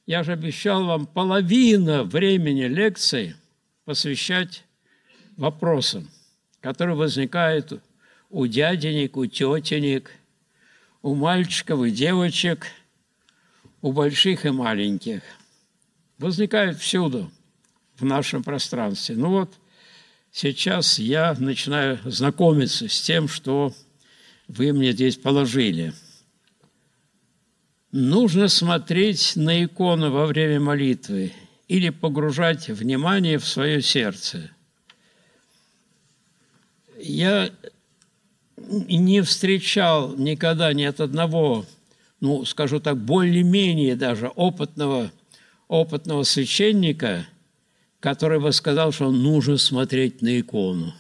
Я же обещал вам половину времени лекции посвящать вопросам, которые возникают у дяденек, у тетенек, у мальчиков и девочек, у больших и маленьких. Возникают всюду в нашем пространстве. Ну вот, сейчас я начинаю знакомиться с тем, что вы мне здесь положили. Нужно смотреть на икону во время молитвы или погружать внимание в свое сердце. Я не встречал никогда ни от одного, ну, скажу так, более-менее даже опытного священника, который бы сказал, что нужно смотреть на икону.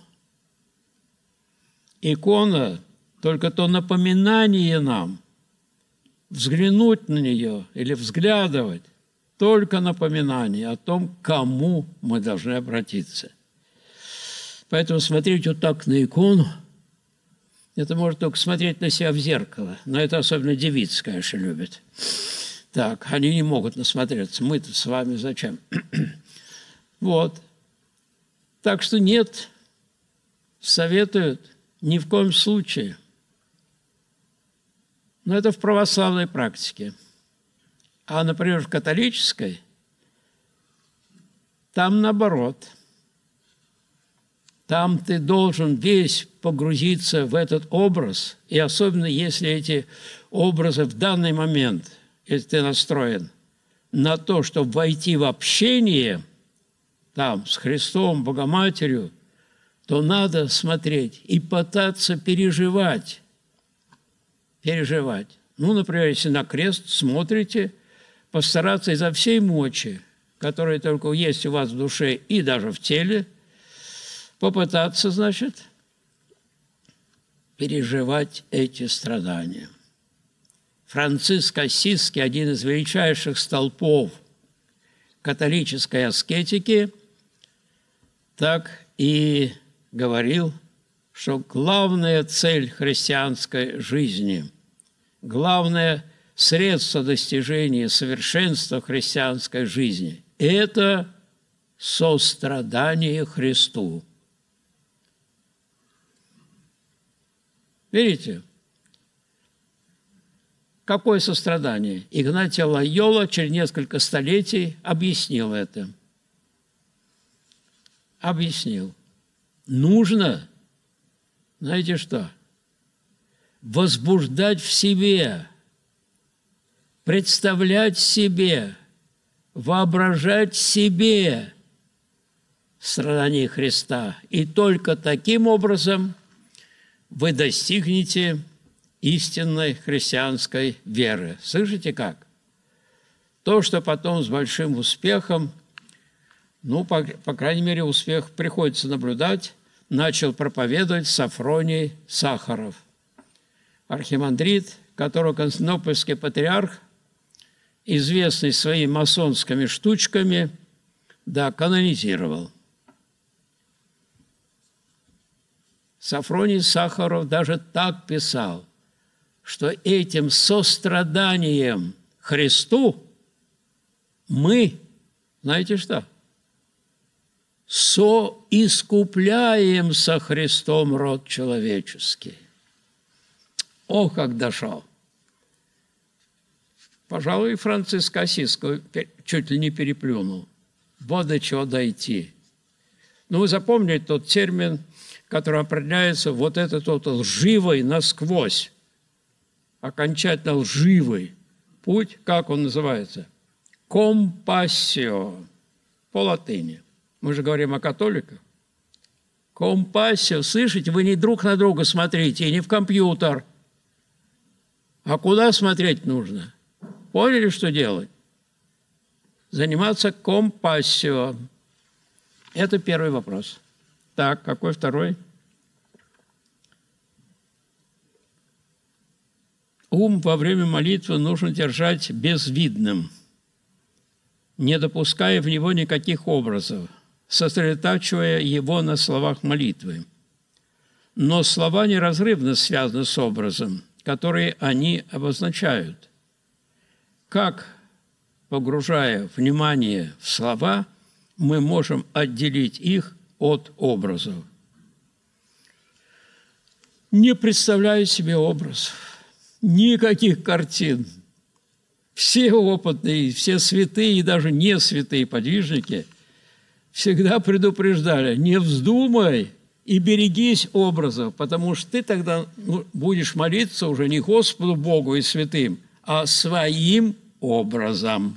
Икона – только то напоминание нам, взглянуть на нее или взглядывать, только напоминание о том, к кому мы должны обратиться. Поэтому смотреть вот так на икону, это может только смотреть на себя в зеркало. Но это особенно девицы, конечно, любят. Так, они не могут насмотреться. Мы-то с вами зачем? Вот. Так что нет, советуют ни в коем случае. Но это в православной практике. А, например, в католической, там наоборот. Там ты должен весь погрузиться в этот образ, и особенно если эти образы в данный момент, если ты настроен на то, чтобы войти в общение там с Христом, Богоматерью, то надо смотреть и пытаться переживать. Ну, например, если на крест смотрите, постараться изо всей мочи, которая только есть у вас в душе и даже в теле, попытаться, значит, переживать эти страдания. Франциск Ассизский, один из величайших столпов католической аскетики, так и говорил, что главная цель христианской жизни, главное средство достижения совершенства христианской жизни – это сострадание Христу. Видите? Какое сострадание? Игнатий Лойола через несколько столетий объяснил это. Объяснил. Нужно, знаете что, возбуждать в себе, представлять себе, воображать себе страдания Христа. И только таким образом вы достигнете истинной христианской веры. Слышите как? То, что потом с большим успехом, ну, по крайней мере, успех приходится наблюдать, начал проповедовать Сафроний Сахаров, архимандрит, которого Константинопольский патриарх, известный своими масонскими штучками, да, канонизировал. Сафроний Сахаров даже так писал, что этим состраданием Христу мы, знаете что, соискупляем со Христом род человеческий. Ох, как дошел! Пожалуй, Франциск Ассизский чуть ли не переплюнул. Вот до чего дойти. Ну, вы запомнили тот термин, который определяется вот этот вот лживый насквозь, окончательно лживый путь, как он называется? Компассио, по латыни. Мы же говорим о католиках. Компассио, слышите, вы не друг на друга смотрите, и не в компьютер. А куда смотреть нужно? Поняли, что делать? Заниматься компассио. Это первый вопрос. Так, какой второй? Ум во время молитвы нужно держать безвидным, не допуская в него никаких образов, сосредотачивая его на словах молитвы. Но слова неразрывно связаны с образом, который они обозначают. Как погружая внимание в слова, мы можем отделить их от образов. Не представляю себе образов, никаких картин. Все опытные, все святые и даже не святые подвижники всегда предупреждали: не вздумай и берегись образов, потому что ты тогда будешь молиться уже не Господу Богу и святым, а своим образом,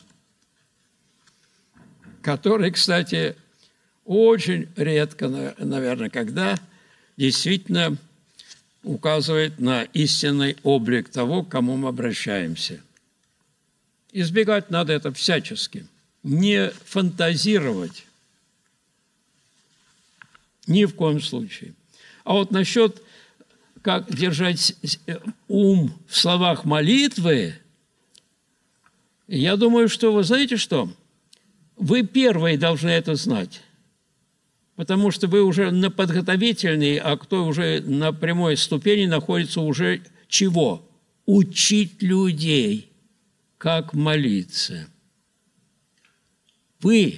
который, кстати, очень редко, наверное, когда действительно указывает на истинный облик того, к кому мы обращаемся. Избегать надо это всячески, не фантазировать ни в коем случае. А вот насчет, как держать ум в словах молитвы, я думаю, что вы знаете что? Вы первые должны это знать, потому что вы уже на подготовительной, а кто уже на прямой ступени находится уже чего? Учить людей, как молиться. Вы,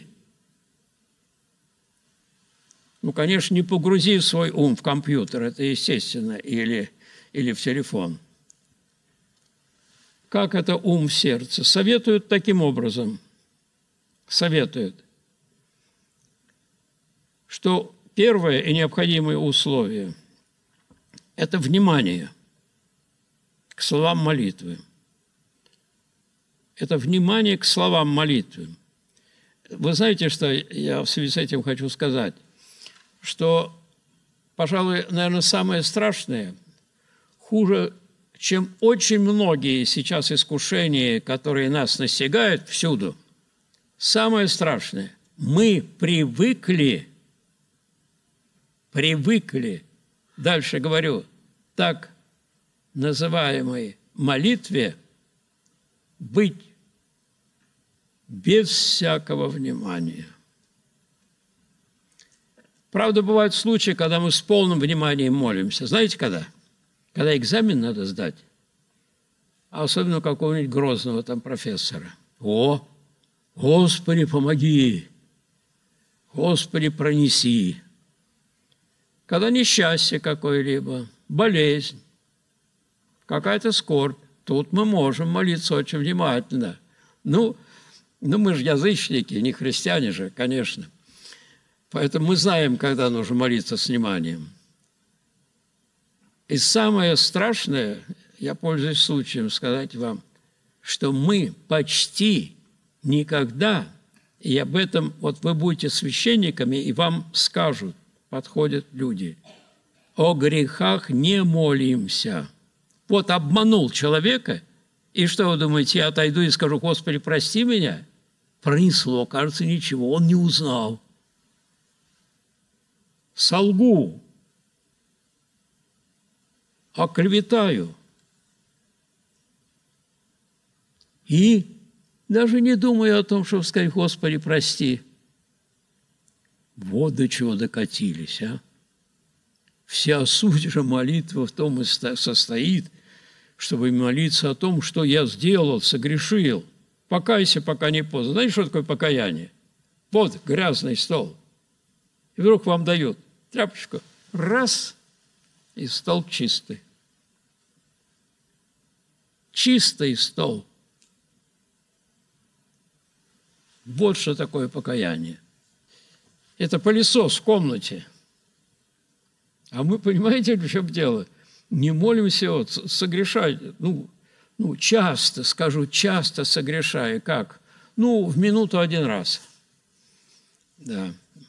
конечно, не погрузив свой ум в компьютер, это естественно, или в телефон. Как это ум в сердце? Советуют таким образом. Советуют, что первое и необходимое условие – это внимание к словам молитвы. Это внимание к словам молитвы. Вы знаете, что я в связи с этим хочу сказать? Что, пожалуй, наверное, самое страшное, хуже, чем очень многие сейчас искушения, которые нас настигают всюду, самое страшное – мы привыкли, дальше говорю, так называемой молитве быть без всякого внимания. Правда, бывают случаи, когда мы с полным вниманием молимся. Знаете, когда? Когда экзамен надо сдать, а особенно какого-нибудь грозного там профессора. О, Господи, помоги! Господи, пронеси! Когда несчастье какое-либо, болезнь, какая-то скорбь, тут мы можем молиться очень внимательно. Ну, мы же язычники, не христиане же, конечно. Поэтому мы знаем, когда нужно молиться с вниманием. И самое страшное, я пользуюсь случаем сказать вам, что мы почти никогда, и об этом, вот вы будете священниками, и вам скажут, подходят люди, о грехах не молимся. Вот обманул человека, и что вы думаете, я отойду и скажу: Господи, прости меня? Пронесло, кажется, ничего, он не узнал. Солгу, оклеветаю. И даже не думаю о том, чтобы сказать: Господи, прости. Вот до чего докатились, а? Вся суть же молитвы в том и состоит, чтобы молиться о том, что я сделал, согрешил. Покайся, пока не поздно. Знаете, что такое покаяние? Вот грязный стол. И вдруг вам дают тряпочку, раз, и стол чистый. Чистый стол. Вот что такое покаяние. Это пылесос в комнате. А мы, понимаете, в чем дело? Не молимся, вот, согрешать. Часто, скажу, часто согрешаю. Как? В минуту один раз. Да.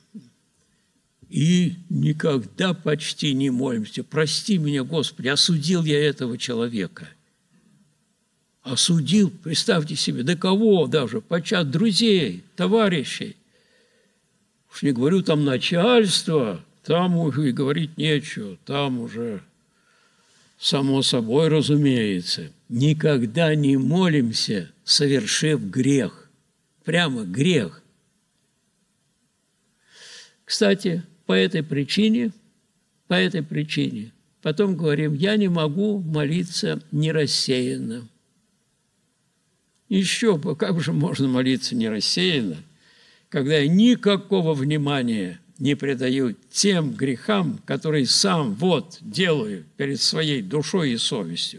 И никогда почти не молимся. Прости меня, Господи, осудил я этого человека. Осудил, представьте себе, до кого даже, подчас друзей, товарищей. Уж не говорю, там начальство, там уже и говорить нечего, там уже само собой разумеется. Никогда не молимся, совершив грех. Прямо грех. Кстати, по этой причине, потом говорим, я не могу молиться нерассеянно. Еще бы, как же можно молиться не рассеянно, когда я никакого внимания не придаю тем грехам, которые сам вот делаю перед своей душой и совестью.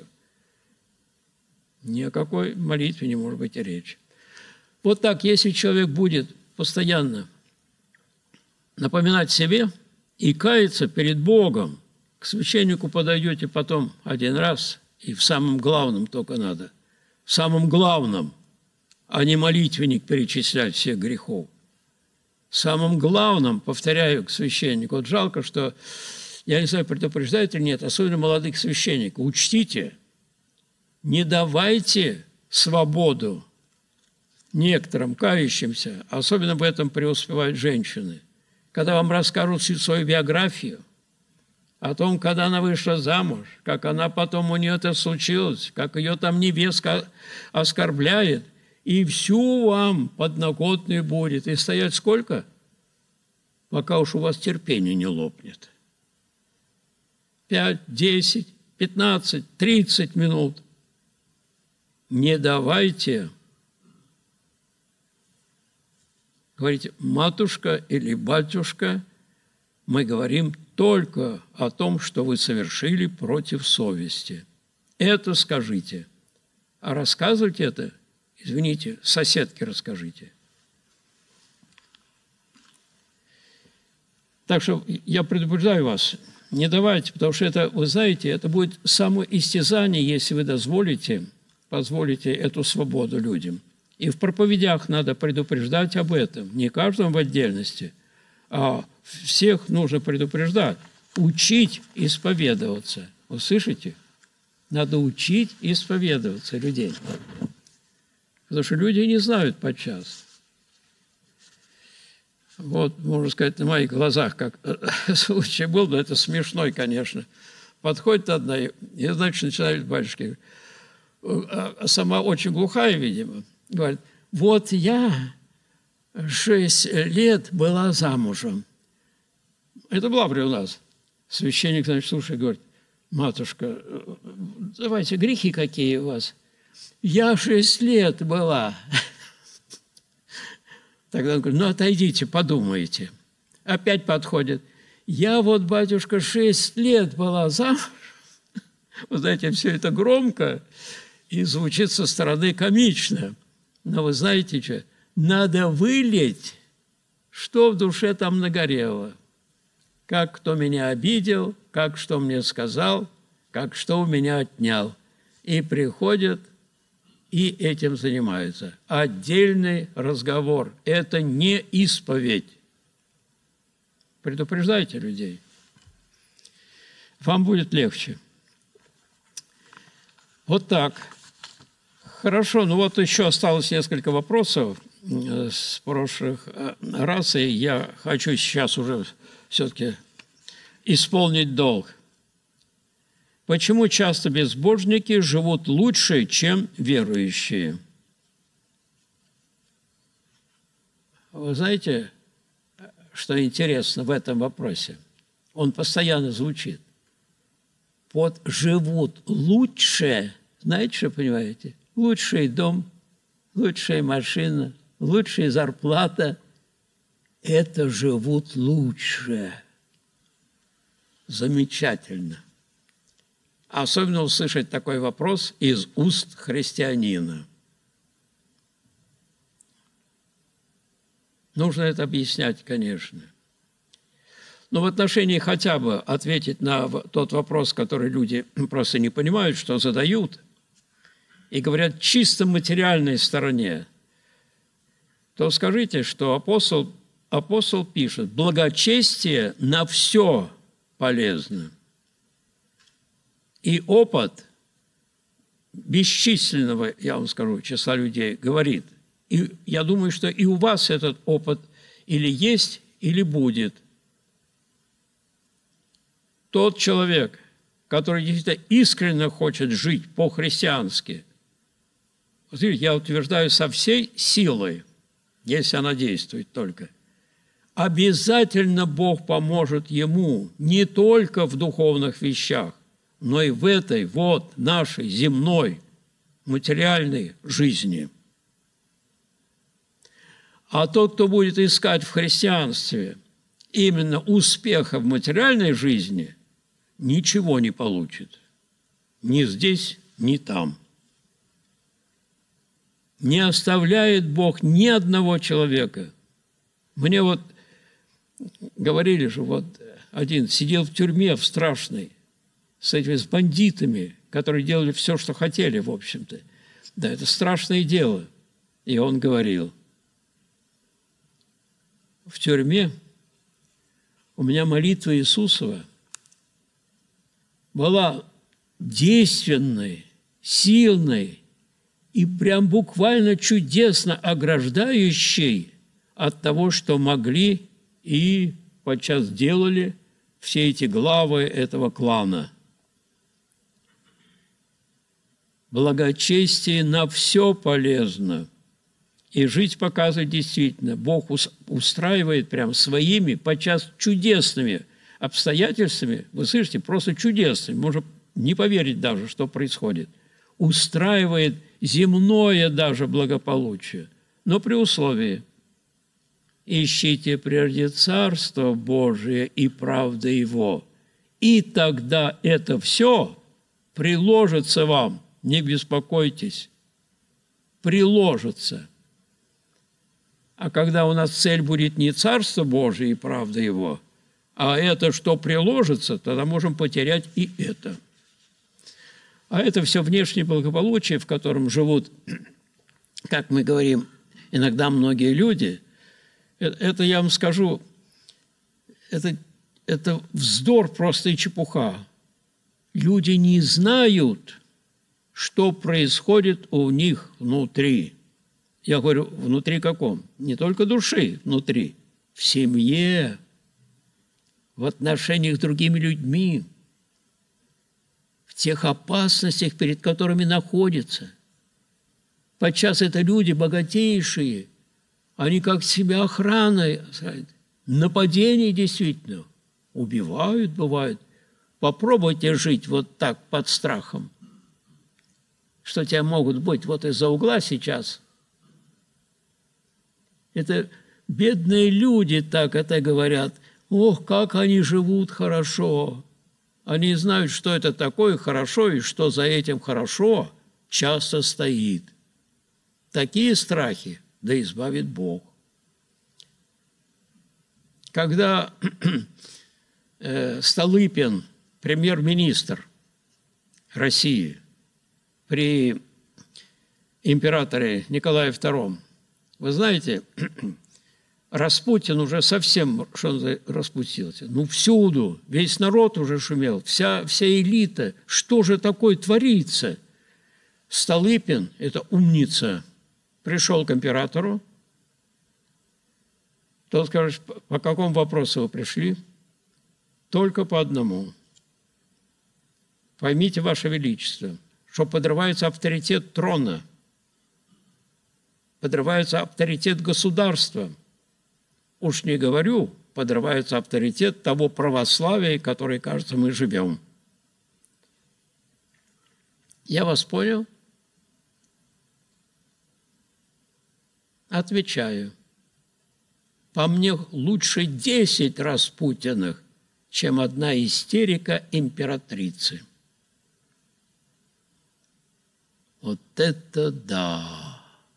Ни о какой молитве не может быть и речи. Вот так, если человек будет постоянно напоминать себе и каяться перед Богом, к священнику подойдете потом один раз, и в самом главном только надо, в самом главном, а не молитвенник перечислять всех грехов. В самом главном, повторяю, к священнику. Вот жалко, что, я не знаю, предупреждают или нет, особенно молодых священников, учтите, не давайте свободу некоторым кающимся, особенно в этом преуспевают женщины, когда вам расскажут всю свою биографию, о том, когда она вышла замуж, как она потом у нее это случилось, как ее там невестка оскорбляет, и всю вам подноготную будет. И стоять сколько? Пока уж у вас терпение не лопнет. 5, 10, 15, 30 минут. Не давайте. Говорите, матушка или батюшка, мы говорим только о том, что вы совершили против совести. Это скажите. А рассказывать это, извините, соседке расскажите. Так что я предупреждаю вас, не давайте, потому что это, вы знаете, это будет самоистязание, если вы позволите эту свободу людям. И в проповедях надо предупреждать об этом, не каждому в отдельности, а всех нужно предупреждать, учить исповедоваться. Вы слышите? Надо учить исповедоваться людей. Потому что люди не знают подчас. Вот, можно сказать, на моих глазах, как случай был, но это смешной, конечно. Подходит одна, и, значит, начинает батюшки, а сама очень глухая, видимо, говорит, вот я 6 лет была замужем. Это в Лавре у нас. Священник, значит, слушай, говорит, матушка, давайте, грехи какие у вас? Я 6 лет была. Тогда он говорит, ну, отойдите, подумайте. Опять подходит. Я вот, батюшка, 6 лет была замуж. Вы знаете, все это громко и звучит со стороны комично. Но вы знаете что? Надо вылить, что в душе там нагорело. Как кто меня обидел, как что мне сказал, как что у меня отнял. И приходят, и этим занимаются. Отдельный разговор. Это не исповедь. Предупреждайте людей. Вам будет легче. Вот так. Хорошо, ну вот еще осталось несколько вопросов с прошлых раз, и я хочу сейчас уже все-таки исполнить долг. Почему часто безбожники живут лучше, чем верующие? Вы знаете, что интересно в этом вопросе? Он постоянно звучит. Вот живут лучше, знаете, что понимаете? Лучший дом, лучшая машина, лучшая зарплата – это живут лучше. Замечательно. Особенно услышать такой вопрос из уст христианина. Нужно это объяснять, конечно. Но в отношении хотя бы ответить на тот вопрос, который люди просто не понимают, что задают, и говорят чисто материальной стороне, то скажите, что апостол пишет, благочестие на все полезно. И опыт бесчисленного, я вам скажу, числа людей говорит, и я думаю, что и у вас этот опыт или есть, или будет. Тот человек, который действительно искренне хочет жить по-христиански, я утверждаю со всей силой, если она действует только, обязательно Бог поможет ему не только в духовных вещах, но и в этой вот нашей земной материальной жизни – А тот, кто будет искать в христианстве именно успеха в материальной жизни, ничего не получит. Ни здесь, ни там. Не оставляет Бог ни одного человека. Мне вот говорили же, вот один сидел в тюрьме в страшной, с бандитами, которые делали все, что хотели, в общем-то. Да, это страшное дело. И он говорил: в тюрьме у меня молитва Иисусова была действенной, сильной и прям буквально чудесно ограждающей от того, что могли и подчас делали все эти главы этого клана. Благочестие на все полезно. И жить показывает действительно. Бог устраивает прям своими, подчас чудесными обстоятельствами, вы слышите, просто чудесными, можно не поверить даже, что происходит. Устраивает земное даже благополучие, но при условии: ищите прежде Царство Божие и правды Его, и тогда это все приложится вам, не беспокойтесь, приложится. А когда у нас цель будет не Царство Божие и правда Его, а это, что приложится, тогда можем потерять и это. А это все внешнее благополучие, в котором живут, как мы говорим, иногда многие люди. Это я вам скажу, это вздор просто и чепуха. Люди не знают, что происходит у них внутри. Я говорю, внутри каком? Не только души, внутри. В семье, в отношениях с другими людьми, в тех опасностях, перед которыми находятся. Подчас это люди богатейшие, они как себя охраной, нападения действительно, убивают, бывает. Попробуйте жить вот так под страхом, что тебя могут быть вот из-за угла сейчас. Это бедные люди так это говорят. Ох, как они живут хорошо. Они знают, что это такое хорошо и что за этим хорошо часто стоит. Такие страхи, да избавит Бог. Когда Столыпин, премьер-министр России при императоре Николае II, вы знаете, Распутин уже совсем, что он распустился? Ну, всюду, весь народ уже шумел, вся элита. Что же такое творится? Столыпин, это умница, пришел к императору. Тот скажет, по какому вопросу вы пришли? Только по одному. Поймите, Ваше Величество, что подрывается авторитет трона, подрывается авторитет государства. Уж не говорю, подрывается авторитет того православия, которое, кажется, мы живем. Я вас понял? Отвечаю. По мне лучше 10 Распутиных, чем одна истерика императрицы. Вот это да!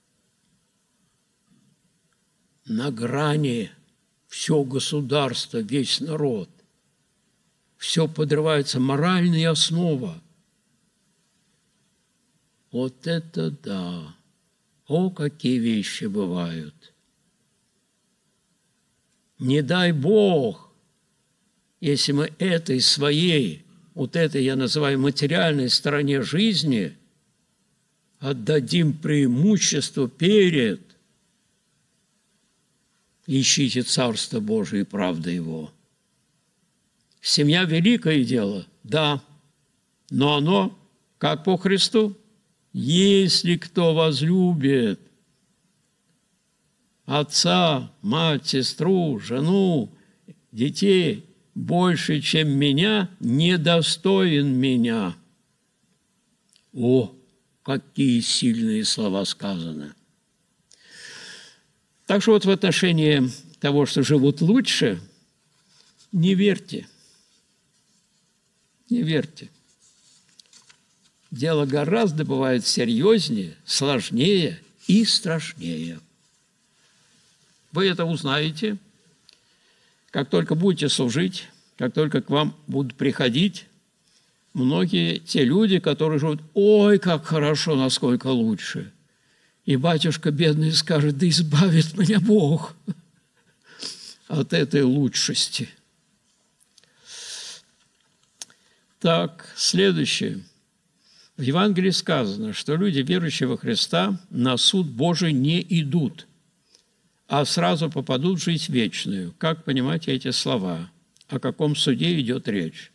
На грани все государство, весь народ. Все подрывается, моральная основа. Вот это да! О, какие вещи бывают! Не дай Бог, если мы этой своей, вот этой, я называю, материальной стороне жизни отдадим преимущество перед. Ищите Царство Божие и правду Его. Семья – великое дело, да, но оно, как по Христу, если кто возлюбит отца, мать, сестру, жену, детей больше, чем меня, недостоин меня. О, какие сильные слова сказаны! Так что вот в отношении того, что живут лучше, не верьте. Не верьте. Дело гораздо бывает серьезнее, сложнее и страшнее. Вы это узнаете, как только будете служить, как только к вам будут приходить многие те люди, которые живут, ой, как хорошо, насколько лучше. И батюшка бедный скажет, да избавит меня Бог от этой лучшести. Так, следующее. В Евангелии сказано, что люди, верующие во Христа, на суд Божий не идут, а сразу попадут в жизнь вечную. Как понимать эти слова? О каком суде идет речь?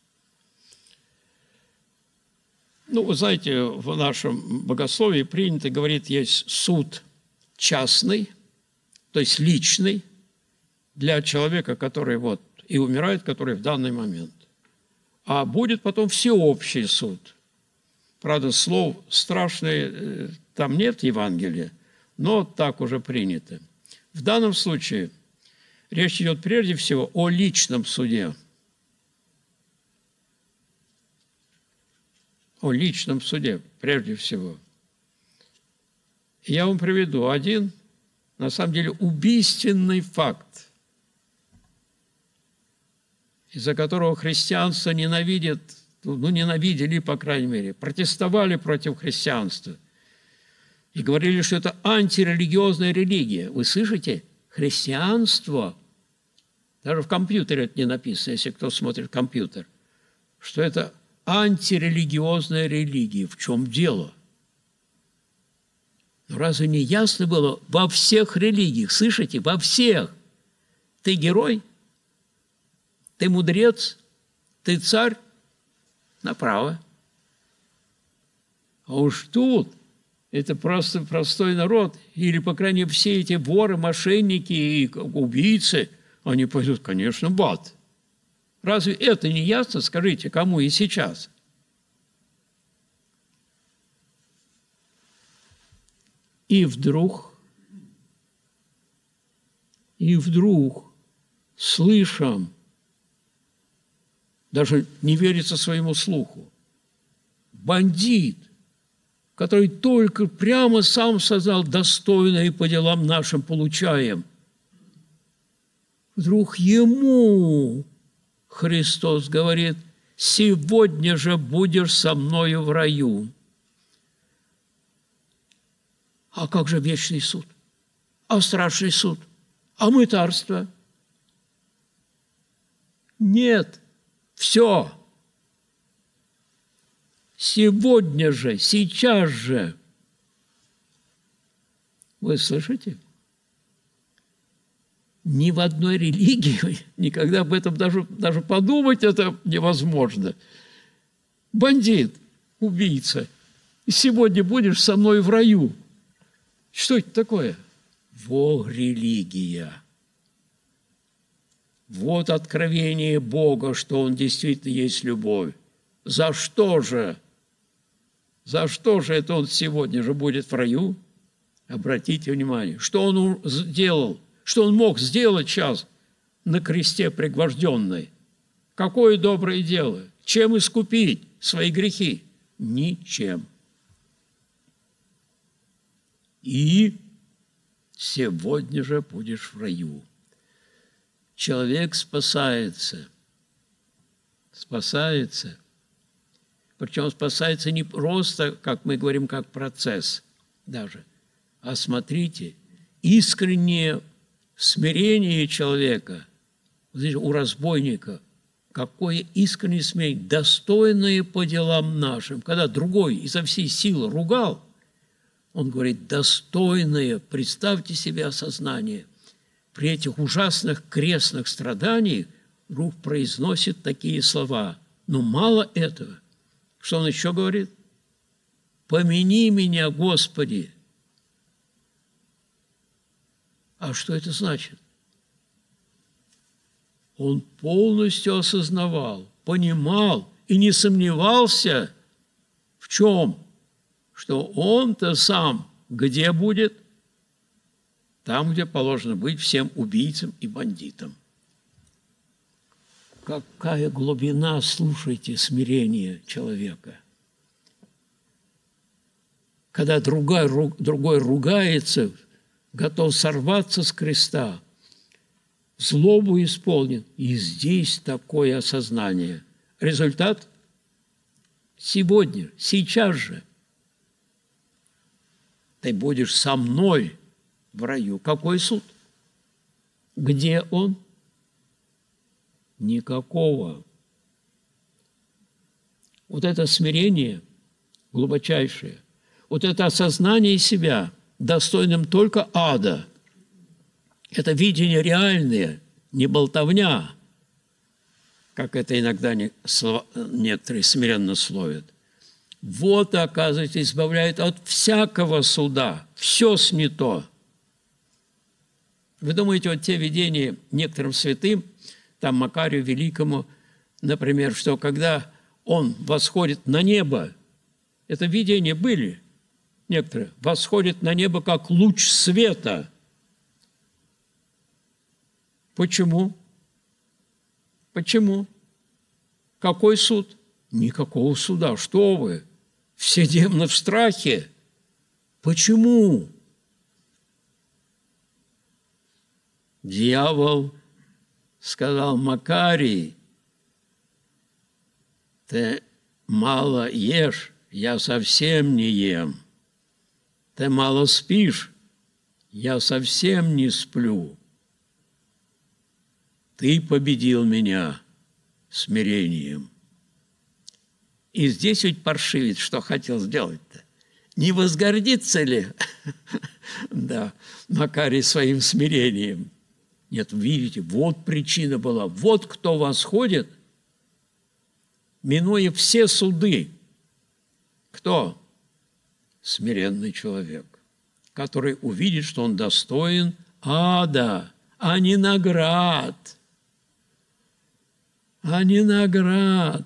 Ну, вы знаете, в нашем богословии принято говорить, есть суд частный, то есть личный, для человека, который вот и умирает, который в данный момент. А будет потом всеобщий суд. Правда, слов страшных там нет в Евангелии, но так уже принято. В данном случае речь идет прежде всего о личном суде. О личном суде, прежде всего. Я вам приведу один, на самом деле, убийственный факт, из-за которого христианство ненавидит, ненавидели, по крайней мере, протестовали против христианства и говорили, что это антирелигиозная религия. Вы слышите? Христианство, даже в компьютере это не написано, если кто смотрит компьютер, что это антирелигиозная религия. В чем дело? Ну, разве не ясно было? Во всех религиях, слышите? Во всех. Ты герой, ты мудрец, ты царь, направо. А уж тут это просто простой народ, или, по крайней мере, все эти воры, мошенники и убийцы, они пойдут, конечно, в ад. Разве это не ясно? Скажите, кому и сейчас? И вдруг, слышим, даже не верится своему слуху, бандит, который только прямо сам сказал, достойно и по делам нашим получаем, вдруг ему Христос говорит, сегодня же будешь со мною в раю. А как же вечный суд? А страшный суд? А мытарство? Нет, все. Сегодня же, сейчас же. Вы слышите? Ни в одной религии никогда об этом даже подумать это невозможно. Бандит, убийца, и сегодня будешь со мной в раю. Что это такое? Вот религия. Вот откровение Бога, что Он действительно есть любовь. За что же? За что же это Он сегодня же будет в раю? Обратите внимание, что Он сделал? Что Он мог сделать сейчас на кресте пригвожденный? Какое доброе дело? Чем искупить свои грехи? Ничем. И сегодня же будешь в раю. Человек спасается. Спасается. Причем спасается не просто, как мы говорим, как процесс даже, а смотрите, искреннее смирение человека, здесь у разбойника, какое искреннее смирение, достойное по делам нашим. Когда другой изо всей силы ругал, он говорит, достойное, представьте себе осознание, при этих ужасных крестных страданиях вдруг произносит такие слова. Но мало этого. Что он еще говорит? «Помяни меня, Господи». А что это значит? Он полностью осознавал, понимал и не сомневался в чем? Что он-то сам где будет? там, где положено быть всем убийцам и бандитам. Какая глубина, слушайте, смирения человека. Когда другой ругается, готов сорваться с креста, злобу исполнен, и здесь такое осознание. Результат сегодня, сейчас же. Ты будешь со мной в раю. Какой суд? Где он? Никакого. Вот это смирение глубочайшее, вот это осознание себя, достойным только ада, это видение реальное, не болтовня, как это иногда некоторые смиренно словят. Вот, оказывается, избавляет от всякого суда. Все снято. Вы думаете, вот те видения некоторым святым, там Макарию Великому, например, что когда он восходит на небо, это видения были некоторые, восходит на небо как луч света. Почему? Почему? Какой суд? Никакого суда. Что вы? Все демоны в страхе. Почему? Дьявол сказал: Макарий, ты мало ешь, я совсем не ем. Ты мало спишь, я совсем не сплю. Ты победил меня смирением. И здесь ведь паршивец что хотел сделать-то? Не возгордиться ли, да, Макарий своим смирением? Нет, видите, вот причина была. Вот кто восходит, минуя все суды. Кто? Смиренный человек, который увидит, что он достоин ада, а не наград. А не наград.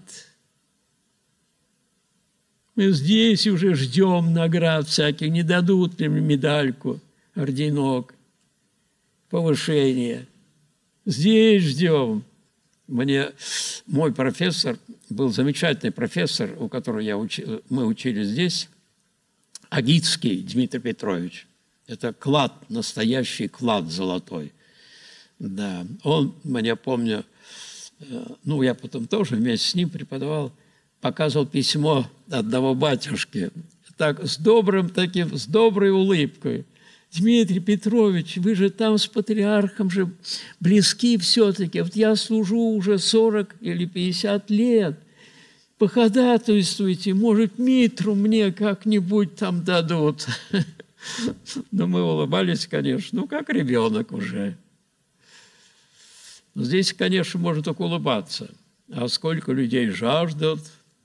Мы здесь уже ждем наград всяких, не дадут ли медальку, орденок, повышение. Здесь ждем. Мне мой профессор, был замечательный профессор, у которого мы учились здесь, Агицкий Дмитрий Петрович. Это клад, настоящий клад золотой. Да, он, я помню, я потом тоже вместе с ним преподавал, показывал письмо одного батюшки, так, с доброй улыбкой. Дмитрий Петрович, вы же там с патриархом же близки все-таки. Вот я служу уже 40 или 50 лет. Походатайствуйте, может, митру мне как-нибудь там дадут. Но мы улыбались, конечно, как ребенок уже. Но здесь, конечно, можно только улыбаться. А сколько людей жаждут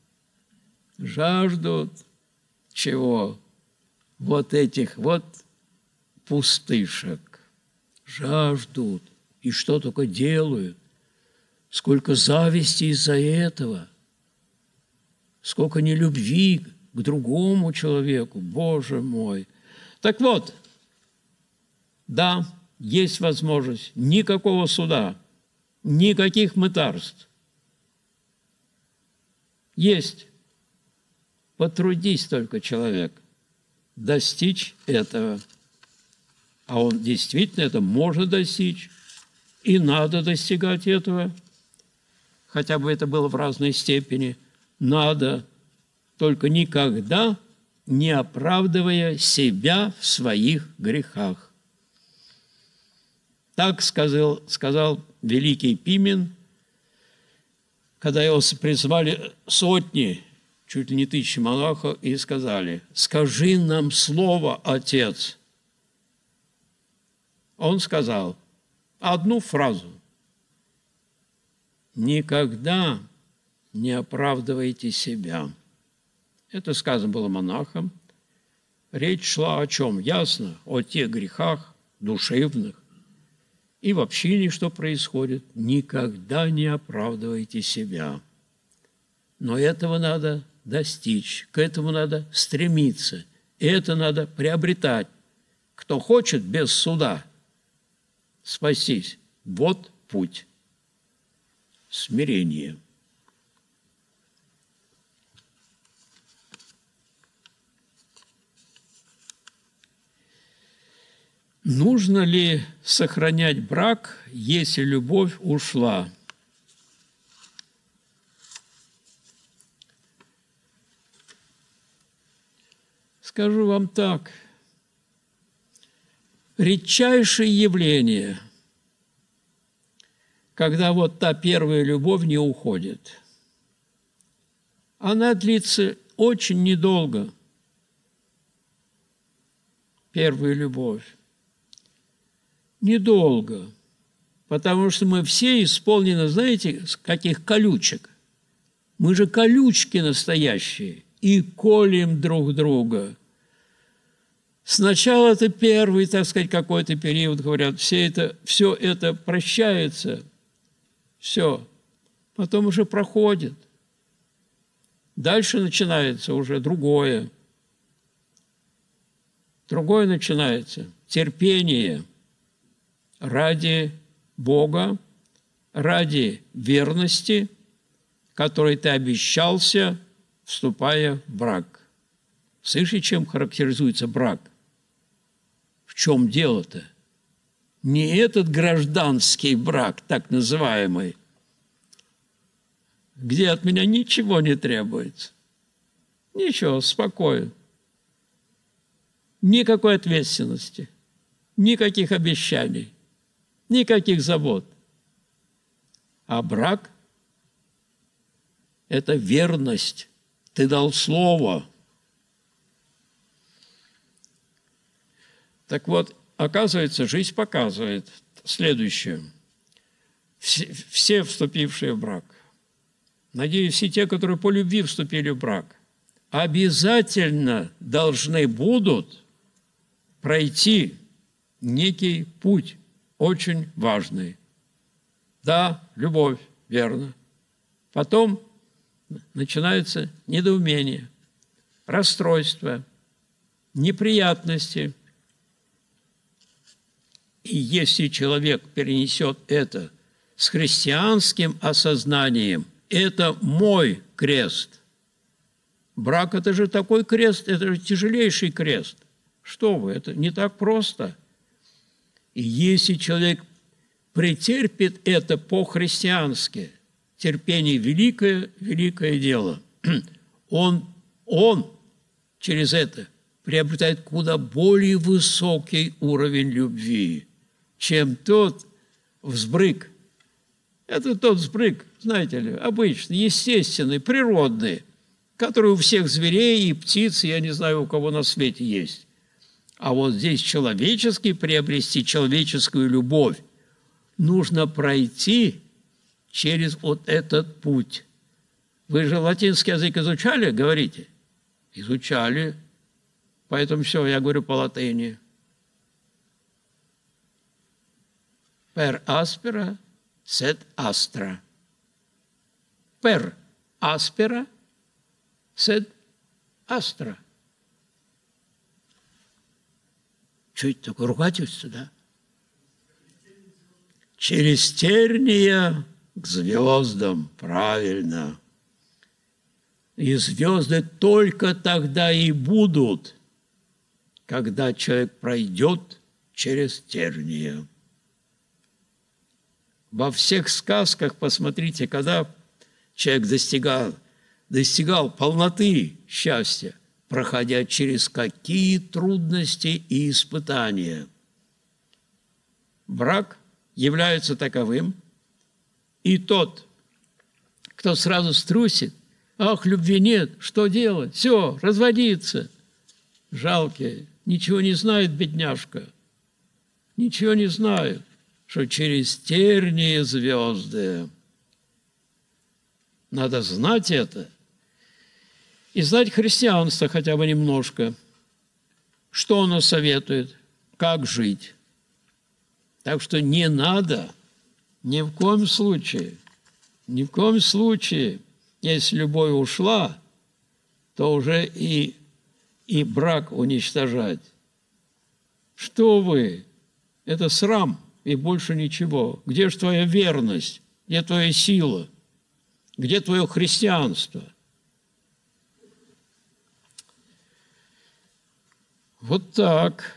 чего? Вот этих вот пустышек. Жаждут. И что только делают. Сколько зависти из-за этого. Сколько нелюбви к другому человеку. Боже мой. Так вот, да, есть возможность. Никакого суда. Никаких мытарств. Есть. Потрудись только, человек, достичь этого. А он действительно это может достичь. И надо достигать этого. Хотя бы это было в разной степени. Надо, только никогда не оправдывая себя в своих грехах. Так сказал великий Пимен, когда его призвали сотни, чуть ли не тысячи монахов, и сказали: «Скажи нам слово, Отец». Он сказал одну фразу: «Никогда не оправдывайте себя». Это сказано было монахам. Речь шла о чем? Ясно, о тех грехах душевных. И в общине что происходит? Никогда не оправдывайте себя. Но этого надо достичь, к этому надо стремиться, и это надо приобретать кто хочет без суда спастись, вот путь. Смирение. Нужно ли сохранять брак, если любовь ушла? Скажу вам так. Редчайшее явление, когда вот та первая любовь не уходит. Она длится очень недолго. Первая любовь. Недолго. Потому что мы все исполнены, знаете, с каких колючек? Мы же колючки настоящие и колем друг друга. Сначала это первый, так сказать, какой-то период, говорят, все это прощается, все, потом уже проходит. Дальше начинается уже другое. Другое начинается. Терпение ради Бога, ради верности, которой ты обещался, вступая в брак. Слышите, чем характеризуется брак? В чем дело-то? Не этот гражданский брак, так называемый, где от меня ничего не требуется. Ничего, спокойно. Никакой ответственности, никаких обещаний, никаких забот. А брак – это верность. Ты дал слово. Так вот, оказывается, жизнь показывает следующее. Все вступившие в брак, надеюсь, все те, которые по любви вступили в брак, обязательно должны будут пройти некий путь, очень важный. Да, любовь, верно. Потом начинается недоумение, расстройство, неприятности. И если человек перенесет это с христианским осознанием, это мой крест. Брак – это же такой крест, это же тяжелейший крест. Что вы, это не так просто. И если человек претерпит это по-христиански, терпение – великое, великое дело, он через это приобретает куда более высокий уровень любви, чем тот взбрык. Это тот взбрык, знаете ли, обычный, естественный, природный, который у всех зверей и птиц, я не знаю, у кого на свете есть. А вот здесь человеческий, приобрести человеческую любовь, нужно пройти через вот этот путь. Вы же латинский язык изучали, говорите? Изучали. Поэтому все, я говорю по латыни. Per aspera sed astra. Per aspera sed astra. Что это такое? Ругательство, да? Через терния к звездам, правильно. И звезды только тогда и будут, когда человек пройдет через терния. Во всех сказках, посмотрите, когда человек достигал полноты счастья, проходя через какие трудности и испытания. Брак является таковым, и тот, кто сразу струсит, ах, любви нет, что делать? Все, разводиться. Жалкий, ничего не знает бедняжка, ничего не знает, что через тернии звезды. Надо знать это и знать христианство хотя бы немножко, что оно советует, как жить. Так что не надо ни в коем случае, если любовь ушла, то уже и брак уничтожать. Что вы? Это срам и больше ничего. Где же твоя верность? Где твоя сила? Где твое христианство? Вот так.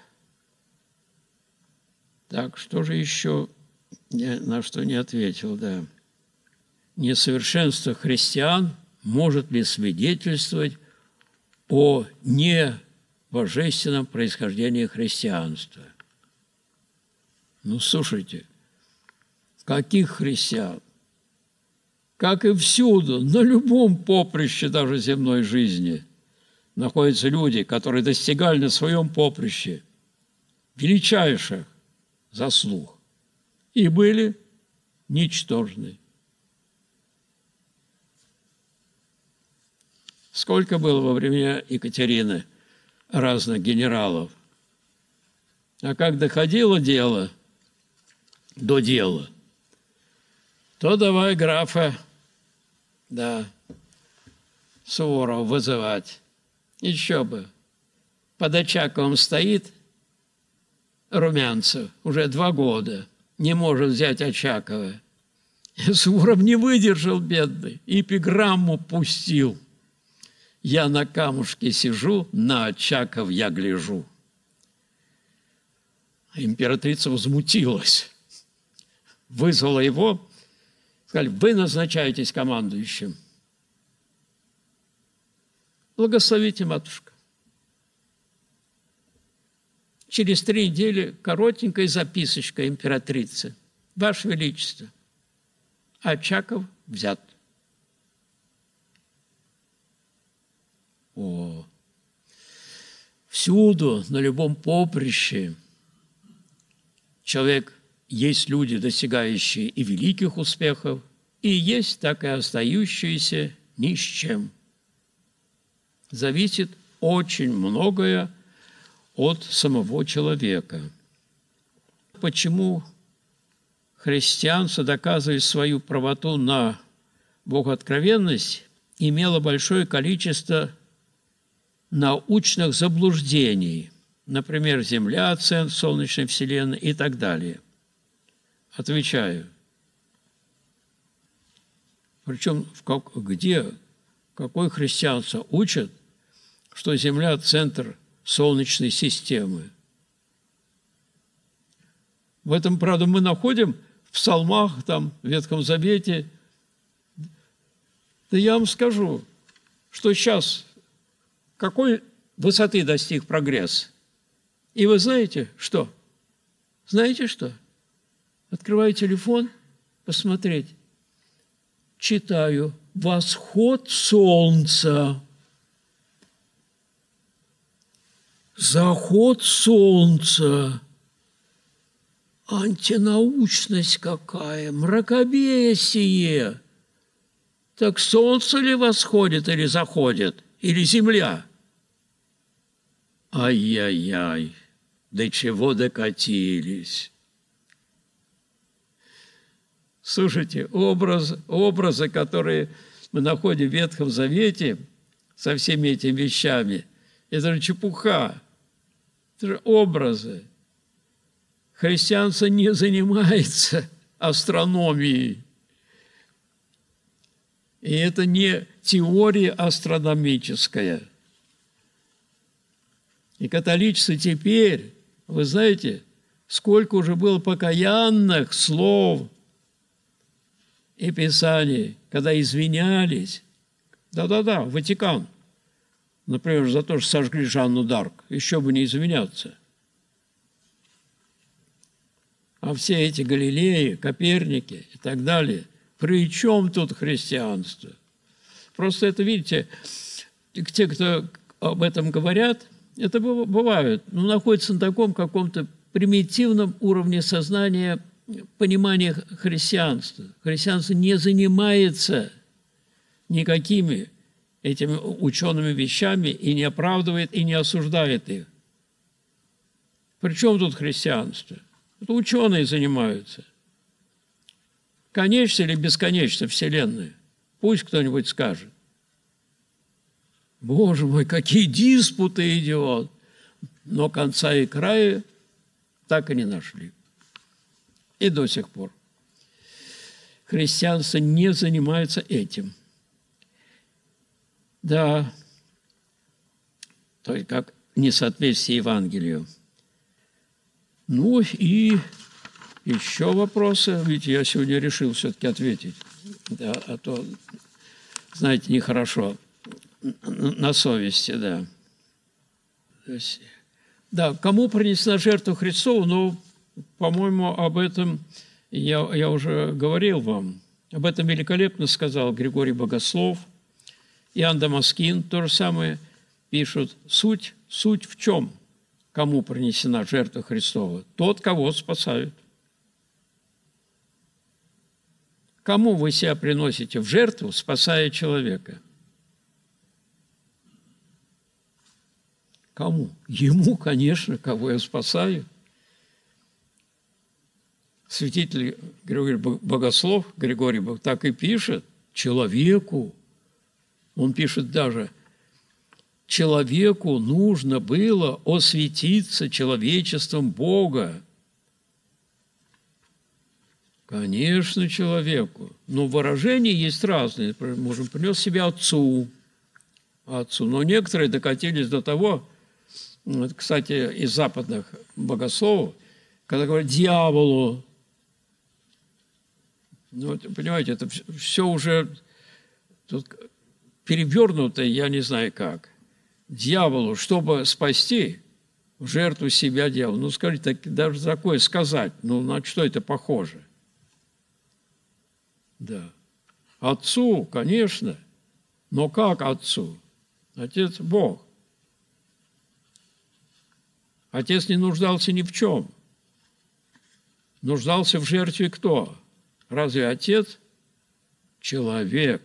Так, что же еще? Я на что не ответил, да. Несовершенство христиан может ли свидетельствовать о небожественном происхождении христианства? Ну, слушайте, каких христиан? Как и всюду, на любом поприще даже земной жизни находятся люди, которые достигали на своем поприще величайших заслуг и были ничтожны. Сколько было во время Екатерины разных генералов? А как доходило дело до дела, то давай графа, да, Суворова вызывать. Еще бы. Под Очаковым стоит Румянцев уже 2 года, не может взять Очакова. Суворов не выдержал, бедный, эпиграмму пустил. Я на камушке сижу, на Очаков я гляжу. Императрица возмутилась, вызвала его, сказали, вы назначаетесь командующим. Благословите, матушка. Через 3 недели коротенькая записочка императрицы. Ваше Величество, Очаков взят. О, всюду, на любом поприще человек, есть люди, достигающие и великих успехов, и есть так и остающиеся ни с чем. Зависит очень многое от самого человека. Почему христианство, доказывая свою правоту на богооткровенность, имело большое количество научных заблуждений, например, Земля, центр Солнечной Вселенной и так далее. Отвечаю. Причем какое христианство учат, что Земля – центр Солнечной системы. В этом, правда, мы находим в псалмах, там, в Ветхом Завете. Да я вам скажу, что сейчас какой высоты достиг прогресс. И вы знаете что? Знаете что? Открываю телефон, посмотреть. Читаю «Восход солнца». «Заход солнца». Антинаучность какая, мракобесие. Так солнце ли восходит или заходит, или земля? Ай-яй-яй, до чего докатились. Слушайте, образы, которые мы находим в Ветхом Завете со всеми этими вещами, это же чепуха, это же образы. Христианство не занимается астрономией. И это не теория астрономическая. И католичество теперь, вы знаете, сколько уже было покаянных слов и писаний, когда извинялись. Да-да-да, Ватикан. Например, за то, что сожгли Жанну д'Арк. Еще бы не извиняться. А все эти Галилеи, Коперники и так далее, при чем тут христианство? Просто это, видите, те, кто об этом говорят, это бывает, но находятся на таком каком-то примитивном уровне сознания, понимания христианства. Христианство не занимается никакими этими учеными вещами и не оправдывает, и не осуждает их. При чем тут христианство? Это ученые занимаются. Конечно или бесконечно Вселенная? Пусть кто-нибудь скажет. Боже мой, какие диспуты идет! Но конца и края так и не нашли. И до сих пор. Христианство не занимается этим. Да, то есть как несоответствие Евангелию. Ну и еще вопросы, ведь я сегодня решил все-таки ответить, да, а то, знаете, нехорошо на совести, да. То есть, да, кому принесена жертва Христову, ну, по-моему, об этом я уже говорил вам. Об этом великолепно сказал Григорий Богослов. Иоанн Дамаскин то же самое пишут. Суть в чем? Кому принесена жертва Христова? Тот, кого спасают. Кому вы себя приносите в жертву, спасая человека? Кому? Ему, конечно, кого я спасаю. Святитель Григорий Богослов, так и пишет, человеку. Он пишет даже, человеку нужно было осветиться человечеством Бога. Конечно, человеку. Но выражения есть разные. Можем принес себя отцу. Но некоторые докатились до того, кстати, из западных богословов, когда говорят дьяволу. Ну, понимаете, это все уже тут перевернуто, я не знаю как. Дьяволу, чтобы спасти, в жертву себя дьяволу. Ну, скажите, даже такое сказать, ну, на что это похоже? Да. Отцу, конечно, но как отцу? Отец – Бог. Отец не нуждался ни в чем. Нуждался в жертве кто? Разве отец? Человек.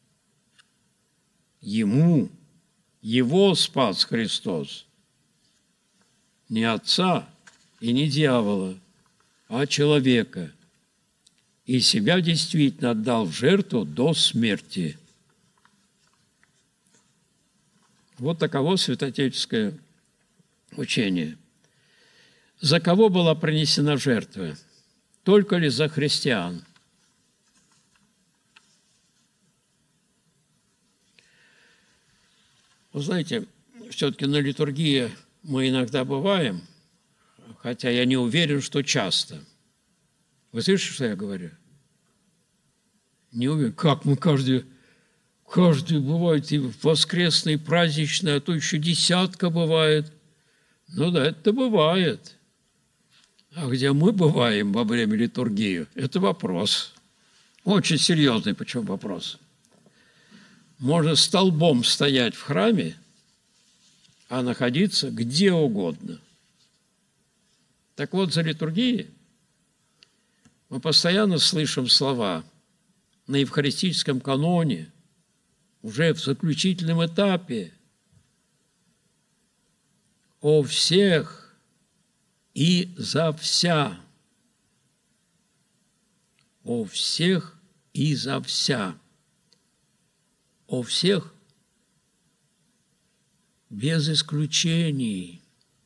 Его спас Христос. Не отца и не дьявола, а человека. И себя действительно отдал в жертву до смерти. Вот таково святоотеческое учение. За кого была принесена жертва? Только ли за христиан? Вы знаете, все-таки на литургии мы иногда бываем, хотя я не уверен, что часто. Вы слышите, что я говорю? Не уверен. Как мы каждый бывает, и воскресный, праздничный, а то еще десятка бывает. Ну да, это бывает. А где мы бываем во время литургии, это вопрос. Очень серьезный причем вопрос. Можно столбом стоять в храме, а находиться где угодно. Так вот, за литургией мы постоянно слышим слова на евхаристическом каноне, уже в заключительном этапе, о всех и за вся. О всех и за вся. О всех без исключений.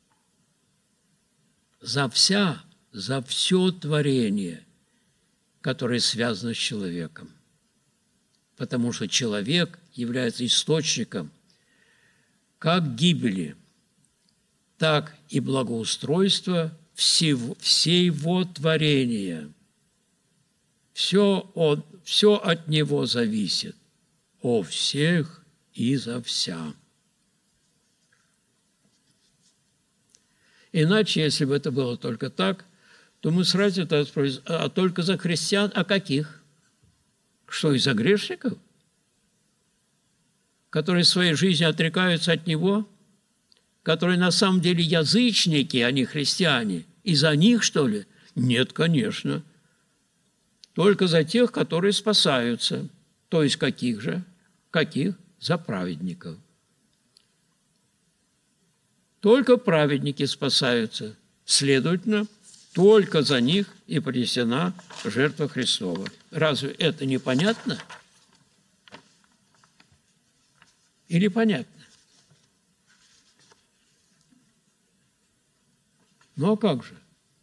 За вся, за все творение, которое связано с человеком. Потому что человек является источником как гибели, так и благоустройства всего творения. Все от него зависит. О всех и за вся. Иначе, если бы это было только так, то мы сразу это спросим, а только за христиан, а каких? Что, из-за грешников? Которые в своей жизни отрекаются от Него? Которые на самом деле язычники, а не христиане? Из-за них, что ли? Нет, конечно. Только за тех, которые спасаются. То есть каких же? Каких? За праведников. Только праведники спасаются. Следовательно, только за них и принесена жертва Христова. Разве это непонятно? Или понятно? Ну а как же?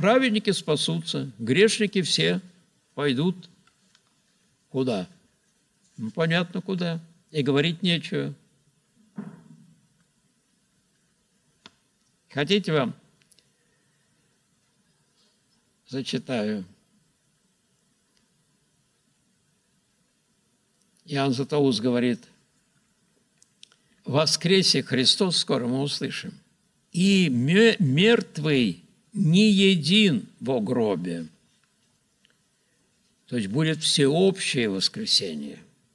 Праведники спасутся, грешники все пойдут куда? Ну, понятно, куда. И говорить нечего. Хотите вам? Зачитаю. Иоанн Златоуст говорит: «Воскресе Христос, скоро мы услышим, и мертвый не един во гробе». То есть будет всеобщее воскресение.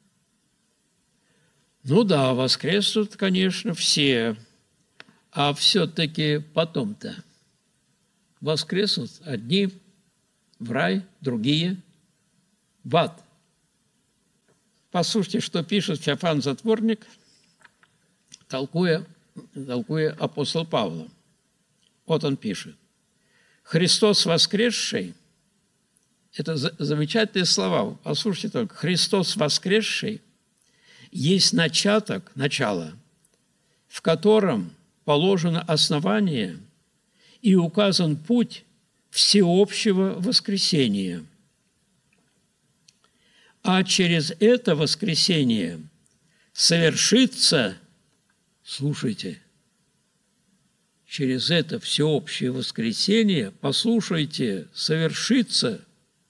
Ну да, воскреснут, конечно, все, а все-таки потом-то воскреснут одни в рай, другие в ад. Послушайте, что пишет Феофан Затворник, толкуя апостол Павла. Вот он пишет: «Христос воскресший», это замечательные слова, послушайте только, «Христос воскресший есть начало, в котором положено основание и указан путь всеобщего воскресения. А через это воскресение совершится, слушайте, через это всеобщее воскресение, послушайте, совершится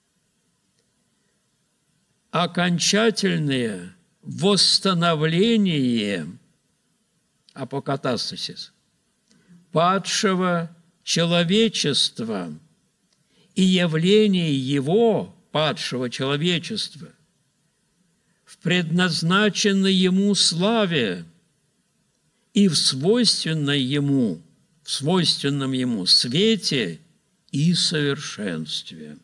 окончательное восстановление, апокатастасис, падшего человечества и явление его, падшего человечества, в предназначенной ему славе и в свойственном ему свете и совершенстве».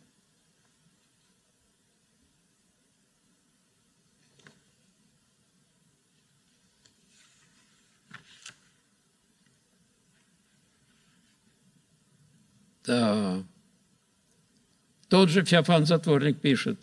Да. Тот же Феофан Затворник пишет: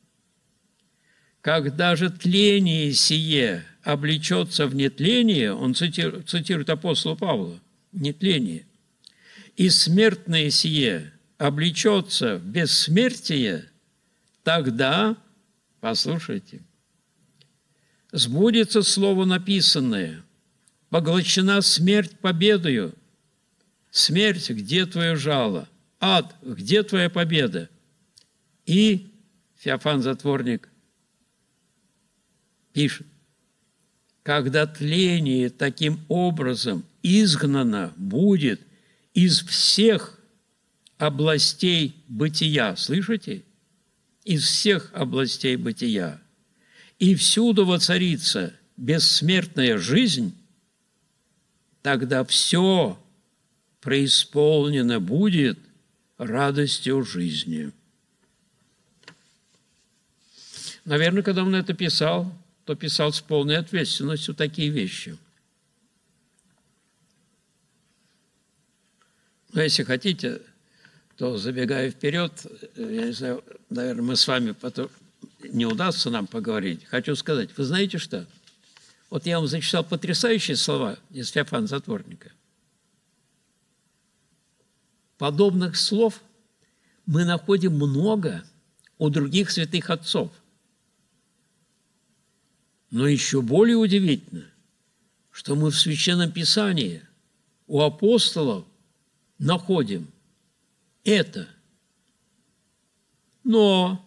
«Когда же тление сие облечется в нетление», он цитирует апостола Павла, нетление, «и смертное сие облечется в бессмертие, тогда, послушайте, сбудется слово написанное: поглощена смерть победою. Смерть, где твое жало? Ад, где твоя победа?» И Феофан Затворник пишет: «Когда тление таким образом изгнано будет из всех областей бытия», слышите? Из всех областей бытия, «и всюду воцарится бессмертная жизнь, тогда все преисполнено будет радостью жизни». Наверное, когда он это писал, то писал с полной ответственностью такие вещи. Но если хотите, то, забегая вперед, я не знаю, наверное, мы с вами потом не удастся нам поговорить. Хочу сказать, вы знаете что? Вот я вам зачитал потрясающие слова из Феофана Затворника. Подобных слов мы находим много у других святых отцов. Но еще более удивительно, что мы в Священном Писании у апостолов находим это. Но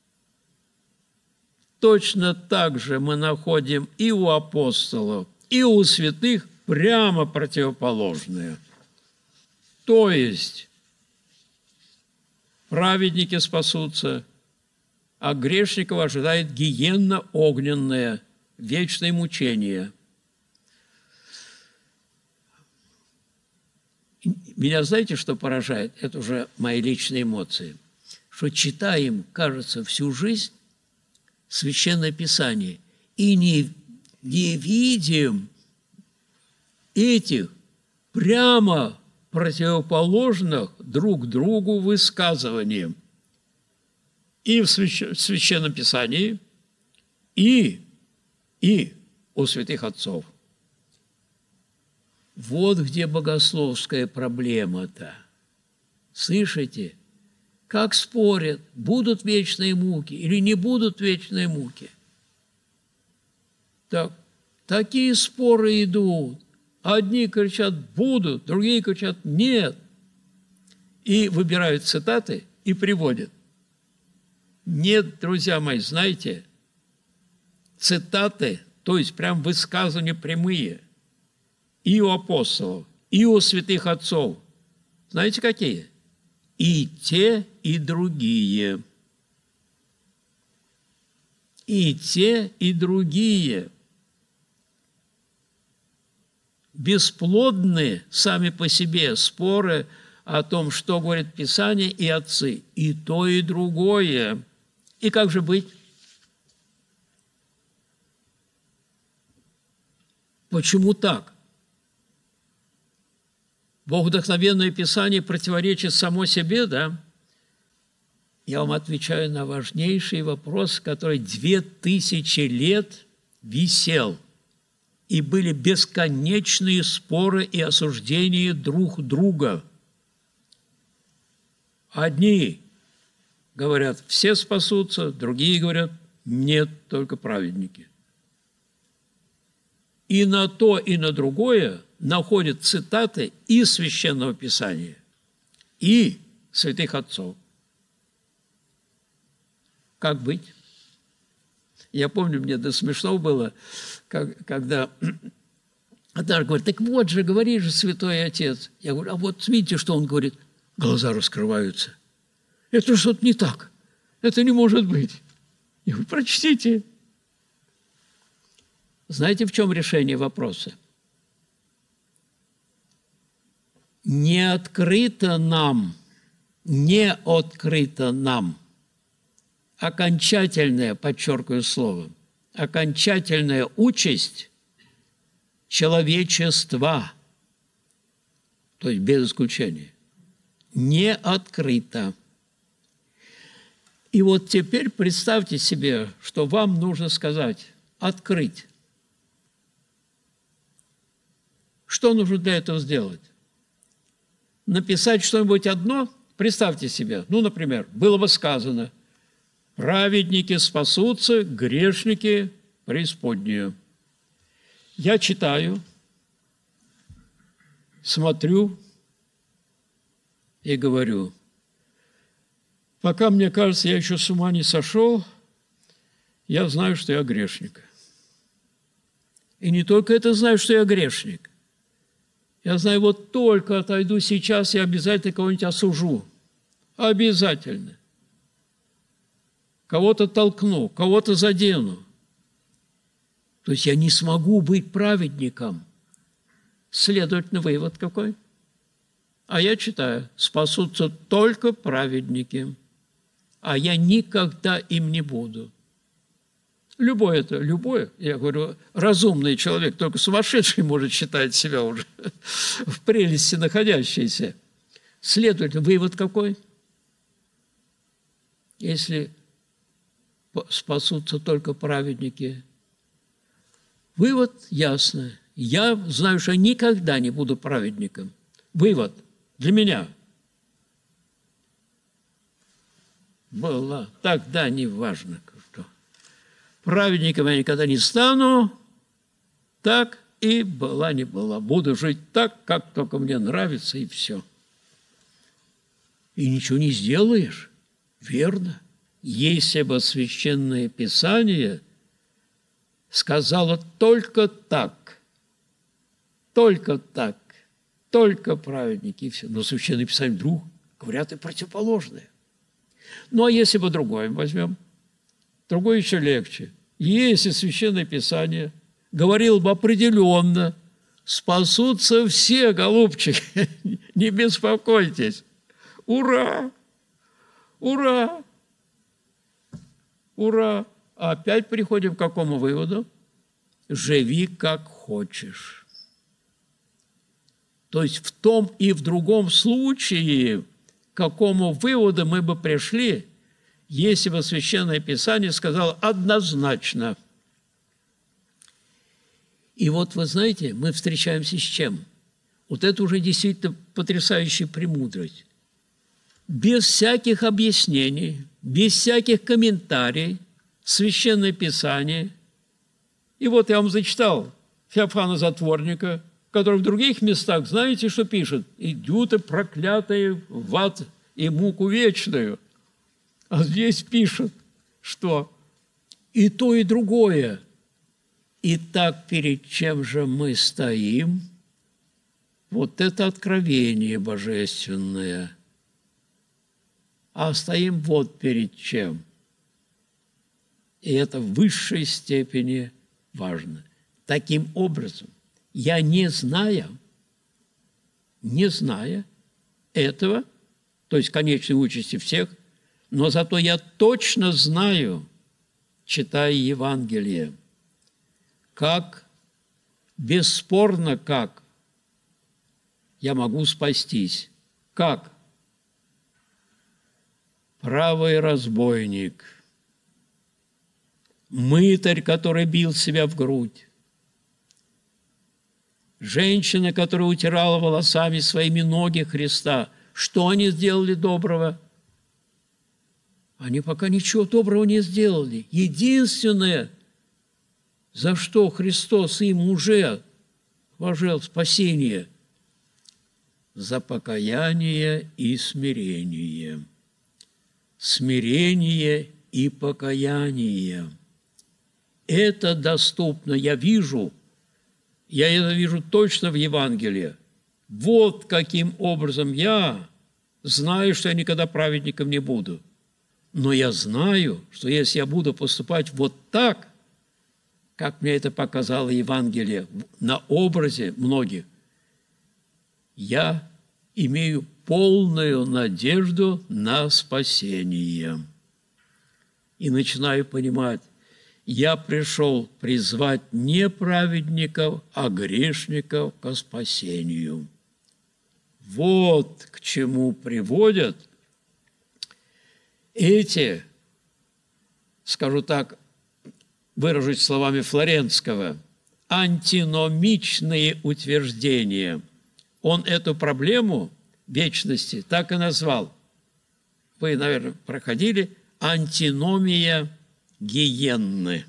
точно так же мы находим и у апостолов, и у святых прямо противоположное. То есть праведники спасутся, а грешников ожидает гиенна огненная, вечное мучение. Меня знаете, что поражает? Это уже мои личные эмоции. Что читаем, кажется, всю жизнь Священное Писание и не видим этих прямо противоположных друг другу высказываниям и в Священном Писании, и у святых отцов. Вот где богословская проблема-то. Слышите, как спорят, будут вечные муки или не будут вечные муки. Так, такие споры идут. Одни кричат «будут», другие кричат «нет». И выбирают цитаты и приводят. Нет, друзья мои, знаете, цитаты, то есть прям высказывания прямые, и у апостолов, и у святых отцов. Знаете, какие? И те, и другие. И те, и другие. Бесплодны сами по себе споры о том, что говорит Писание и отцы. И то, и другое. И как же быть? Почему так? Богодухновенное Писание противоречит само себе, да? Я вам отвечаю на важнейший вопрос, который 2000 лет висел. И были бесконечные споры и осуждения друг друга. Одни говорят, все спасутся, другие говорят, нет, только праведники. И на то, и на другое находят цитаты из Священного Писания, и святых отцов. Как быть? Я помню, мне до смешно было, когда однажды говорит, так вот же, говори же, святой отец. Я говорю, а вот видите, что он говорит? Глаза раскрываются. Это что-то не так. Это не может быть. Я говорю, прочтите. Знаете, в чем решение вопроса? Не открыто нам окончательная, подчеркиваю слово, окончательная участь человечества, то есть без исключения, не открыта. И вот теперь представьте себе, что вам нужно сказать «открыть». Что нужно для этого сделать? Написать что-нибудь одно? Представьте себе, ну, например, было бы сказано «праведники спасутся, грешники преисподнюю». Я читаю, смотрю и говорю, пока, мне кажется, я еще с ума не сошел, я знаю, что я грешник. И не только это знаю, что я грешник. Я знаю, вот только отойду сейчас, я обязательно кого-нибудь осужу. Обязательно. Кого-то толкну, кого-то задену. То есть я не смогу быть праведником. Следовательно, вывод какой? А я читаю, спасутся только праведники, а я никогда им не буду. Любой, я говорю, разумный человек, только сумасшедший может считать себя уже в прелести находящийся. Следовательно, вывод какой? Если спасутся только праведники. Вывод ясный. Я знаю, что я никогда не буду праведником. Вывод для меня. Было тогда не важно, что. Праведником я никогда не стану, так и была не была. Буду жить так, как только мне нравится, и все. И ничего не сделаешь. Верно. Если бы Священное Писание сказало только так, только праведники, и все. Но Священное Писание вдруг говорят и противоположное. Ну, а если бы другое возьмем? Другое еще легче. Если Священное Писание говорило бы определенно, спасутся все, голубчики, не беспокойтесь. Ура! Ура! Ура! Опять приходим к какому выводу? Живи как хочешь. То есть в том и в другом случае, к какому выводу мы бы пришли, если бы Священное Писание сказало однозначно. И вот, вы знаете, мы встречаемся с чем? Вот это уже действительно потрясающая премудрость. без всяких объяснений, без всяких комментариев, Священное Писание. И вот я вам зачитал Феофана Затворника, который в других местах, знаете, что пишет? «Идут проклятые в ад и муку вечную». А здесь пишет, что и то, и другое. Итак, перед чем же мы стоим? Вот это откровение божественное. А стоим вот перед чем. И это в высшей степени важно. Таким образом, я не зная этого, то есть конечной участи всех, но зато я точно знаю, читая Евангелие, как, бесспорно как, я могу спастись. Как? Правый разбойник, мытарь, который бил себя в грудь, женщина, которая утирала волосами своими ноги Христа. Что они сделали доброго? Они пока ничего доброго не сделали. Единственное, за что Христос им уже вложил спасение, за покаяние и смирение. Смирение и покаяние. Это доступно, я это вижу точно в Евангелии. Вот каким образом я знаю, что я никогда праведником не буду. Но я знаю, что если я буду поступать вот так, как мне это показало Евангелие на образе многих, я имею полную надежду на спасение. И начинаю понимать, я пришел призвать не праведников, а грешников ко спасению. Вот к чему приводят эти, скажу так, выражусь словами Флоренского, антиномичные утверждения. Он эту проблему вечности так и назвал. Вы, наверное, проходили антиномия гиенны.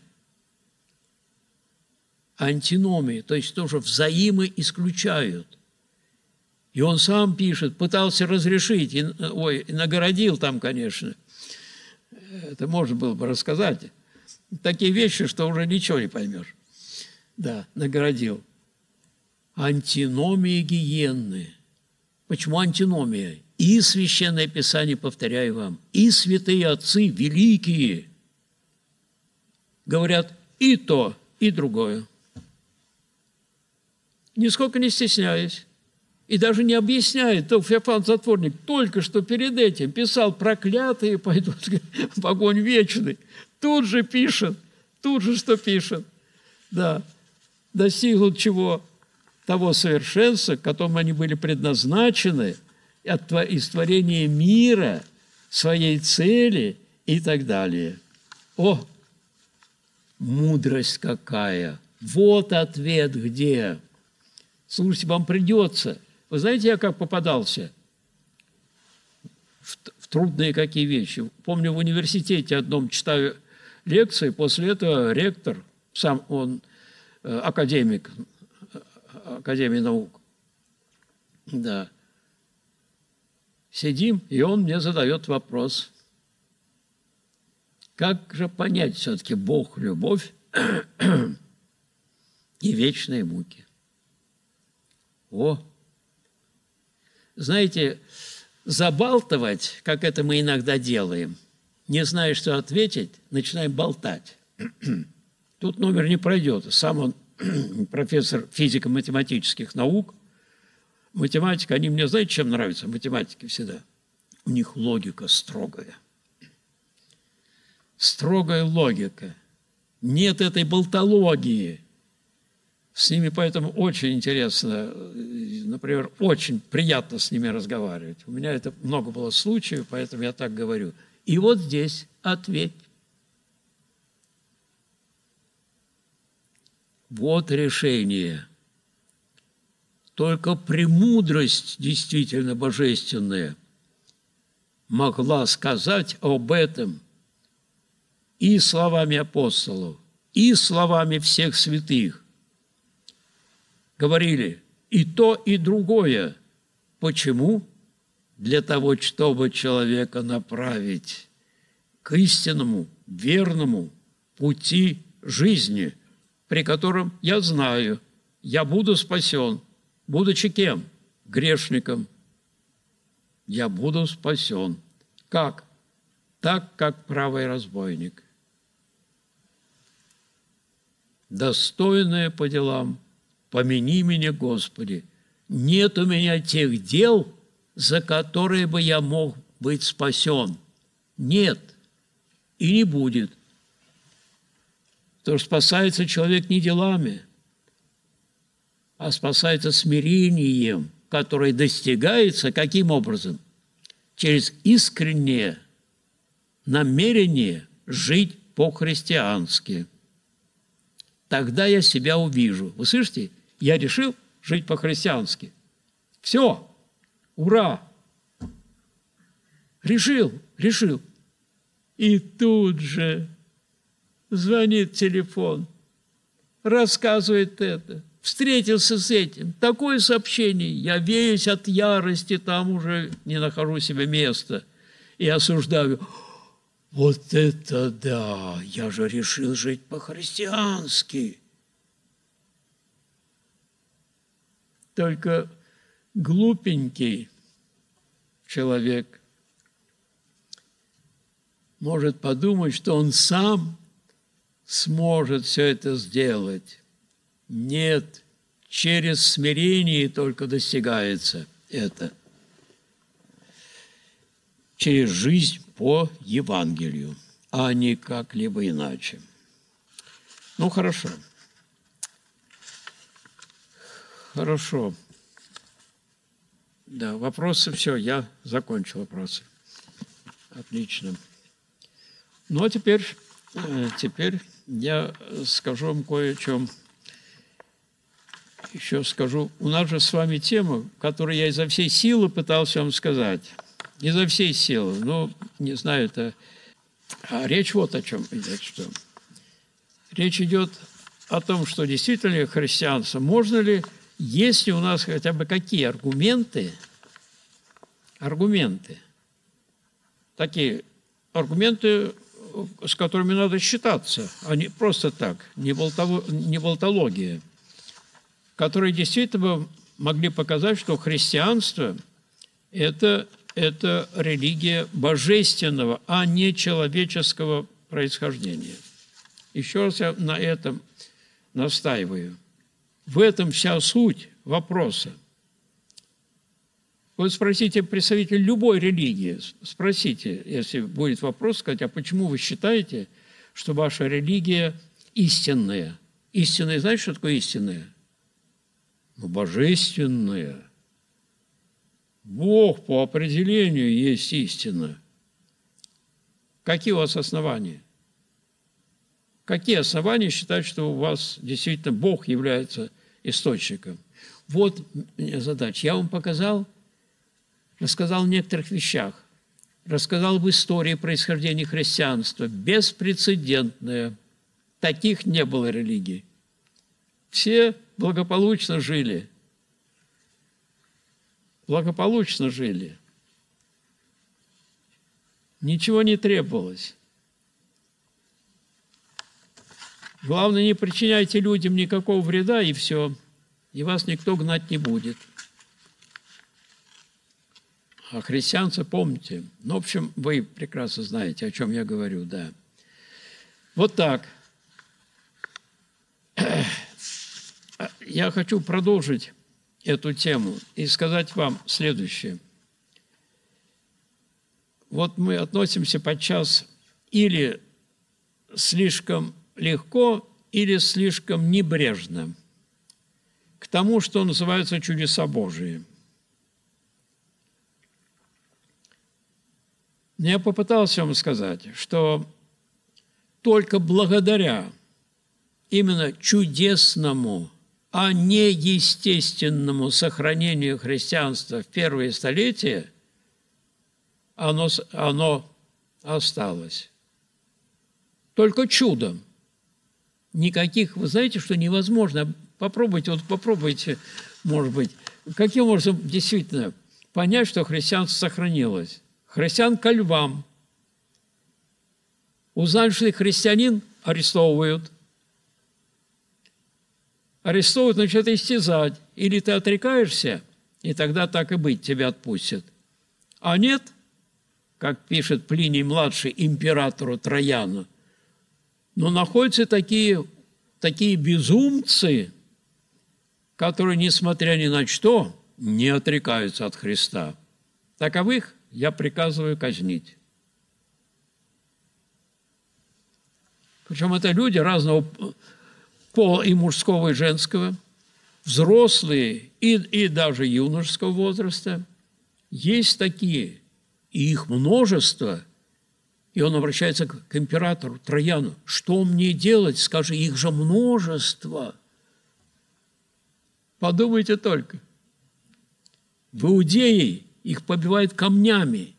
Антиномии, то есть тоже взаимоисключают. И он сам пишет, пытался разрешить, и нагородил там, конечно. Это можно было бы рассказать. Такие вещи, что уже ничего не поймешь. Да, нагородил. Антиномия гиенны. Почему антиномия? И Священное Писание, повторяю вам, и святые отцы великие говорят и то, и другое. Нисколько не стесняясь. И даже не объясняет, то Феофан Затворник только что перед этим писал: проклятые пойдут в огонь вечный. Тут же пишет, тут же что пишет. Да, достигнут чего? Того совершенства, к которому они были предназначены, из творения мира, своей цели и так далее. О, мудрость какая! Вот ответ где. Слушайте, вам придется. Вы знаете, я как попадался в трудные какие вещи. Помню, в университете одном читаю лекции, после этого ректор, сам он академик, Академии наук, да, сидим, и он мне задает вопрос. Как же понять все-таки Бог – любовь и вечные муки? О! Знаете, забалтывать, как это мы иногда делаем, не зная, что ответить, начинаем болтать. Тут номер не пройдет. Сам он профессор физико-математических наук. Математика, они мне, знаете, чем нравятся математики всегда? У них логика строгая. Строгая логика. Нет этой болтологии. С ними поэтому очень интересно, например, очень приятно с ними разговаривать. У меня это много было случаев, поэтому я так говорю. И вот здесь ответь. Вот решение. Только премудрость действительно божественная могла сказать об этом и словами апостолов, и словами всех святых. Говорили и то, и другое. Почему? Для того, чтобы человека направить к истинному, верному пути жизни, при котором я знаю, я буду спасен, будучи кем? Грешником. Я буду спасен. Как? Так, как правый разбойник. Достойное по делам, помяни меня, Господи. Нет у меня тех дел, за которые бы я мог быть спасен. Нет. И не будет. Потому что спасается человек не делами, а спасается смирением, которое достигается каким образом? Через искреннее намерение жить по-христиански. Тогда я себя увижу. Вы слышите? Я решил жить по-христиански. Все. Ура! Решил. И тут же звонит телефон, рассказывает это. Встретился с этим. Такое сообщение. Я весь от ярости, там уже не нахожу себе места. И осуждаю. Вот это да! Я же решил жить по-христиански. Только глупенький человек может подумать, что он сам сможет все это сделать. Нет, через смирение только достигается это. Через жизнь по Евангелию, а не как-либо иначе. Ну, хорошо. Хорошо. Да, вопросы, все, я закончил вопросы. Отлично. Ну, а теперь я скажу вам кое о чем. Еще скажу. У нас же с вами тема, которую я изо всей силы пытался вам сказать. Изо всей силы. Ну, не знаю, это... А речь вот о чем идет. Что? Речь идет о том, что действительно христианство можно ли, есть ли у нас хотя бы какие аргументы, такие аргументы, с которыми надо считаться, а не просто так, не болтология, которые действительно могли показать, что христианство – это религия божественного, а не человеческого происхождения. Еще раз я на этом настаиваю. В этом вся суть вопроса. Вы спросите представителя любой религии, спросите, если будет вопрос, сказать, а почему вы считаете, что ваша религия истинная? Истинная, знаете, что такое истинная? Ну, божественная. Бог по определению есть истина. Какие у вас основания? Какие основания считать, что у вас действительно Бог является источником? Вот задача. Я вам показал, рассказал о некоторых вещах, рассказал об истории происхождения христианства, беспрецедентная. Таких не было религий. Все благополучно жили. Благополучно жили. Ничего не требовалось. Главное, не причиняйте людям никакого вреда, и все. И вас никто гнать не будет. А христианцы, помните. Ну, в общем, вы прекрасно знаете, о чем я говорю, да. Вот так. Я хочу продолжить эту тему и сказать вам следующее. Вот мы относимся подчас или слишком легко, или слишком небрежно к тому, что называется чудеса Божии. Я попытался вам сказать, что только благодаря именно чудесному, а не естественному сохранению христианства в первые столетия оно осталось. Только чудом. Никаких, вы знаете, что невозможно. Попробуйте, может быть, каким образом действительно понять, что христианство сохранилось. Христиан ко львам. Узнали, что ты христианин, арестовывают. Арестовывают, начинают истязать. Или ты отрекаешься, и тогда так и быть, тебя отпустят. А нет, как пишет Плиний-младший императору Трояну, но находятся такие безумцы, которые, несмотря ни на что, не отрекаются от Христа. Таковых я приказываю казнить. Причем это люди разного пола, и мужского, и женского, взрослые, и даже юношеского возраста. Есть такие, и их множество. И он обращается к императору Трояну. Что мне делать? Скажи, их же множество. Подумайте только. В Иудее их побивают камнями,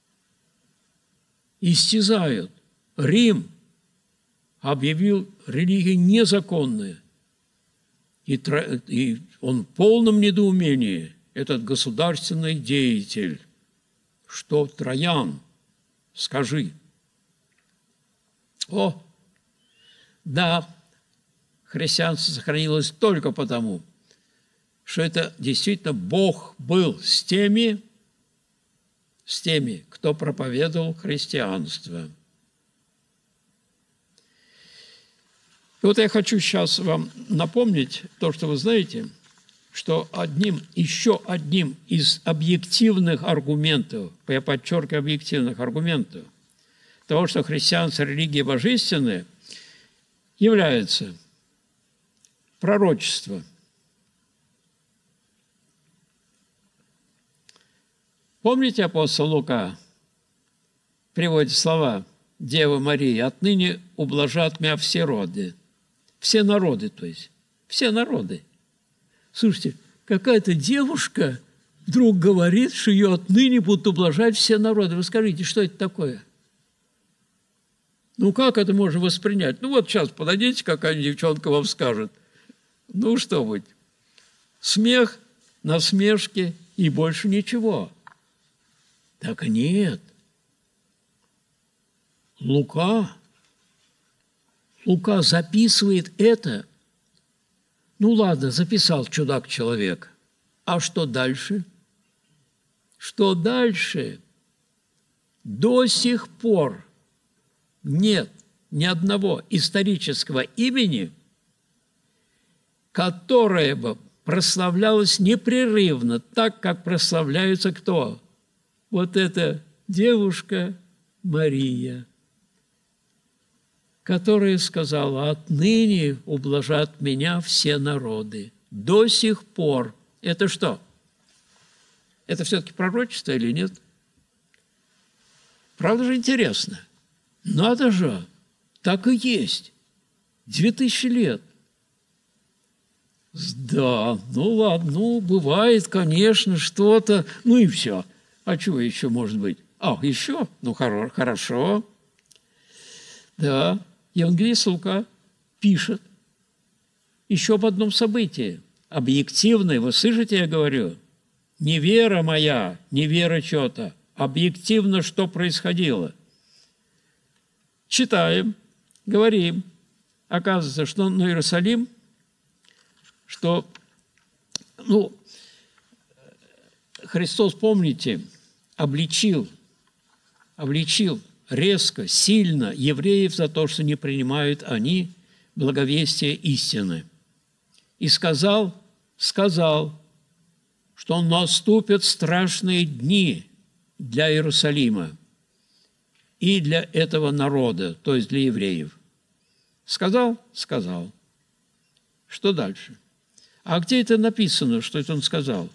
истязают. Рим объявил религию незаконной. И он в полном недоумении, этот государственный деятель. Что, Троян, скажи. Да, христианство сохранилось только потому, что это действительно Бог был с теми, кто проповедовал христианство. И вот я хочу сейчас вам напомнить то, что вы знаете, что еще одним из объективных аргументов, я подчеркиваю, объективных аргументов того, что христианство – религия божественная, является пророчество. Помните, апостол Лука приводит слова Девы Марии: «Отныне ублажат меня все роды». Все народы, то есть. Все народы. Слушайте, какая-то девушка вдруг говорит, что ее отныне будут ублажать все народы. Вы скажите, что это такое? Ну, как это можно воспринять? Ну, вот сейчас подойдите, какая-нибудь девчонка вам скажет. Ну, что быть? Смех, насмешки и больше ничего. Так нет. Лука записывает это. Ну, ладно, записал чудак-человек. А что дальше? Что дальше? До сих пор нет ни одного исторического имени, которое бы прославлялось непрерывно, так, как прославляются кто? Вот эта девушка Мария, которая сказала: «Отныне ублажат меня все народы». До сих пор. Это что? Это все-таки пророчество или нет? Правда же интересно? Надо же, так и есть. 2000 лет. Да, ну ладно, ну бывает, конечно, что-то, ну и все. А чего еще может быть? Еще? Ну хорошо. Да, евангелист Лука пишет еще об одном событии. Объективное, вы слышите, я говорю? Не вера моя, не вера чего-то. Объективно, что происходило. Читаем, говорим. Оказывается, что на Иерусалим, что, Христос, помните, обличил резко, сильно евреев за то, что не принимают они благовестие истины. И сказал, что наступят страшные дни для Иерусалима и для этого народа, то есть для евреев. Сказал. Что дальше? А где это написано, что это он сказал?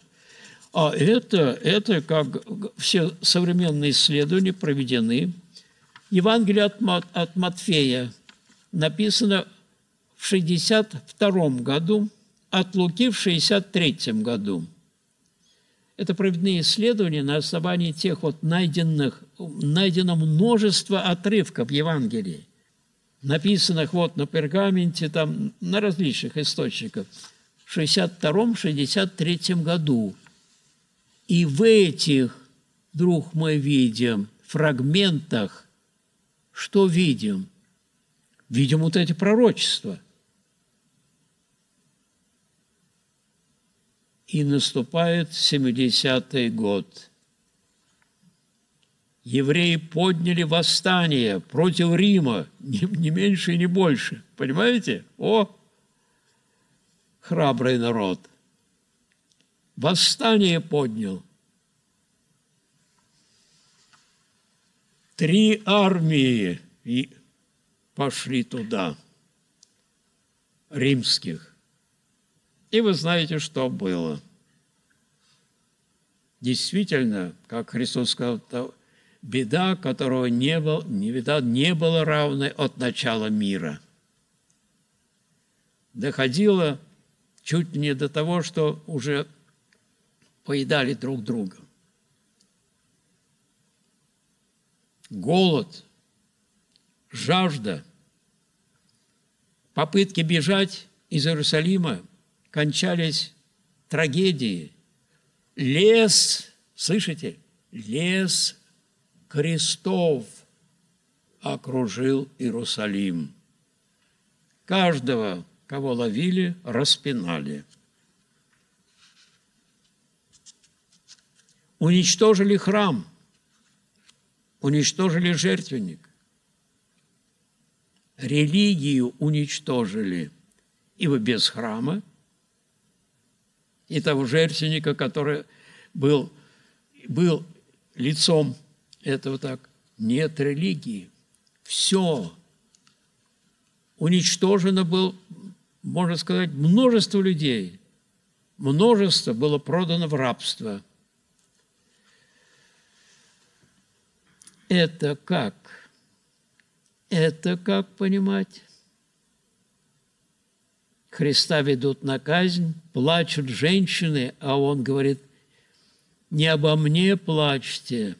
Это как все современные исследования проведены. Евангелие от Матфея написано в 62 году, от Луки в 63 году. Это проведены исследования на основании тех вот найдено множество отрывков Евангелий, написанных вот на пергаменте, там, на различных источниках, в 62-63 году. И в этих, друг мой, видим фрагментах, что видим? Видим вот эти пророчества. И наступает 70-й год. Евреи подняли восстание против Рима, не меньше и не больше. Понимаете? О, храбрый народ. Восстание поднял. 3 армии и пошли туда, римских. И вы знаете, что было. Действительно, как Христос сказал, беда, которого не было равной от начала мира. Доходило чуть не до того, что уже поедали друг друга. Голод, жажда, попытки бежать из Иерусалима кончались трагедией. Лес, слышите, лес крестов окружил Иерусалим. Каждого, кого ловили, распинали. Уничтожили храм, уничтожили жертвенник, религию уничтожили, ибо без храма и того жертвенника, который был лицом этого, так, нет религии. Все. Уничтожено было, можно сказать, множество людей. Множество было продано в рабство. Это как? Это как понимать? Христа ведут на казнь, плачут женщины, а он говорит, не обо мне плачьте,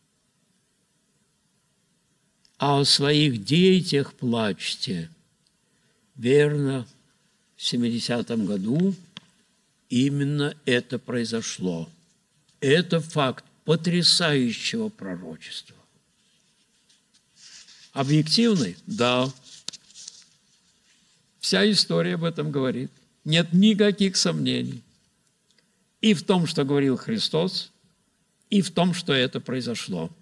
а о своих детях плачьте. Верно, в 70-м году именно это произошло. Это факт потрясающего пророчества. Объективный? Да. Вся история об этом говорит. Нет никаких сомнений. И в том, что говорил Христос, и в том, что это произошло.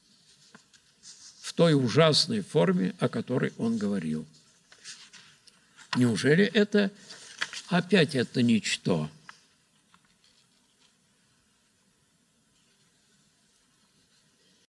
В той ужасной форме, о которой Он говорил. Неужели это опять это ничто?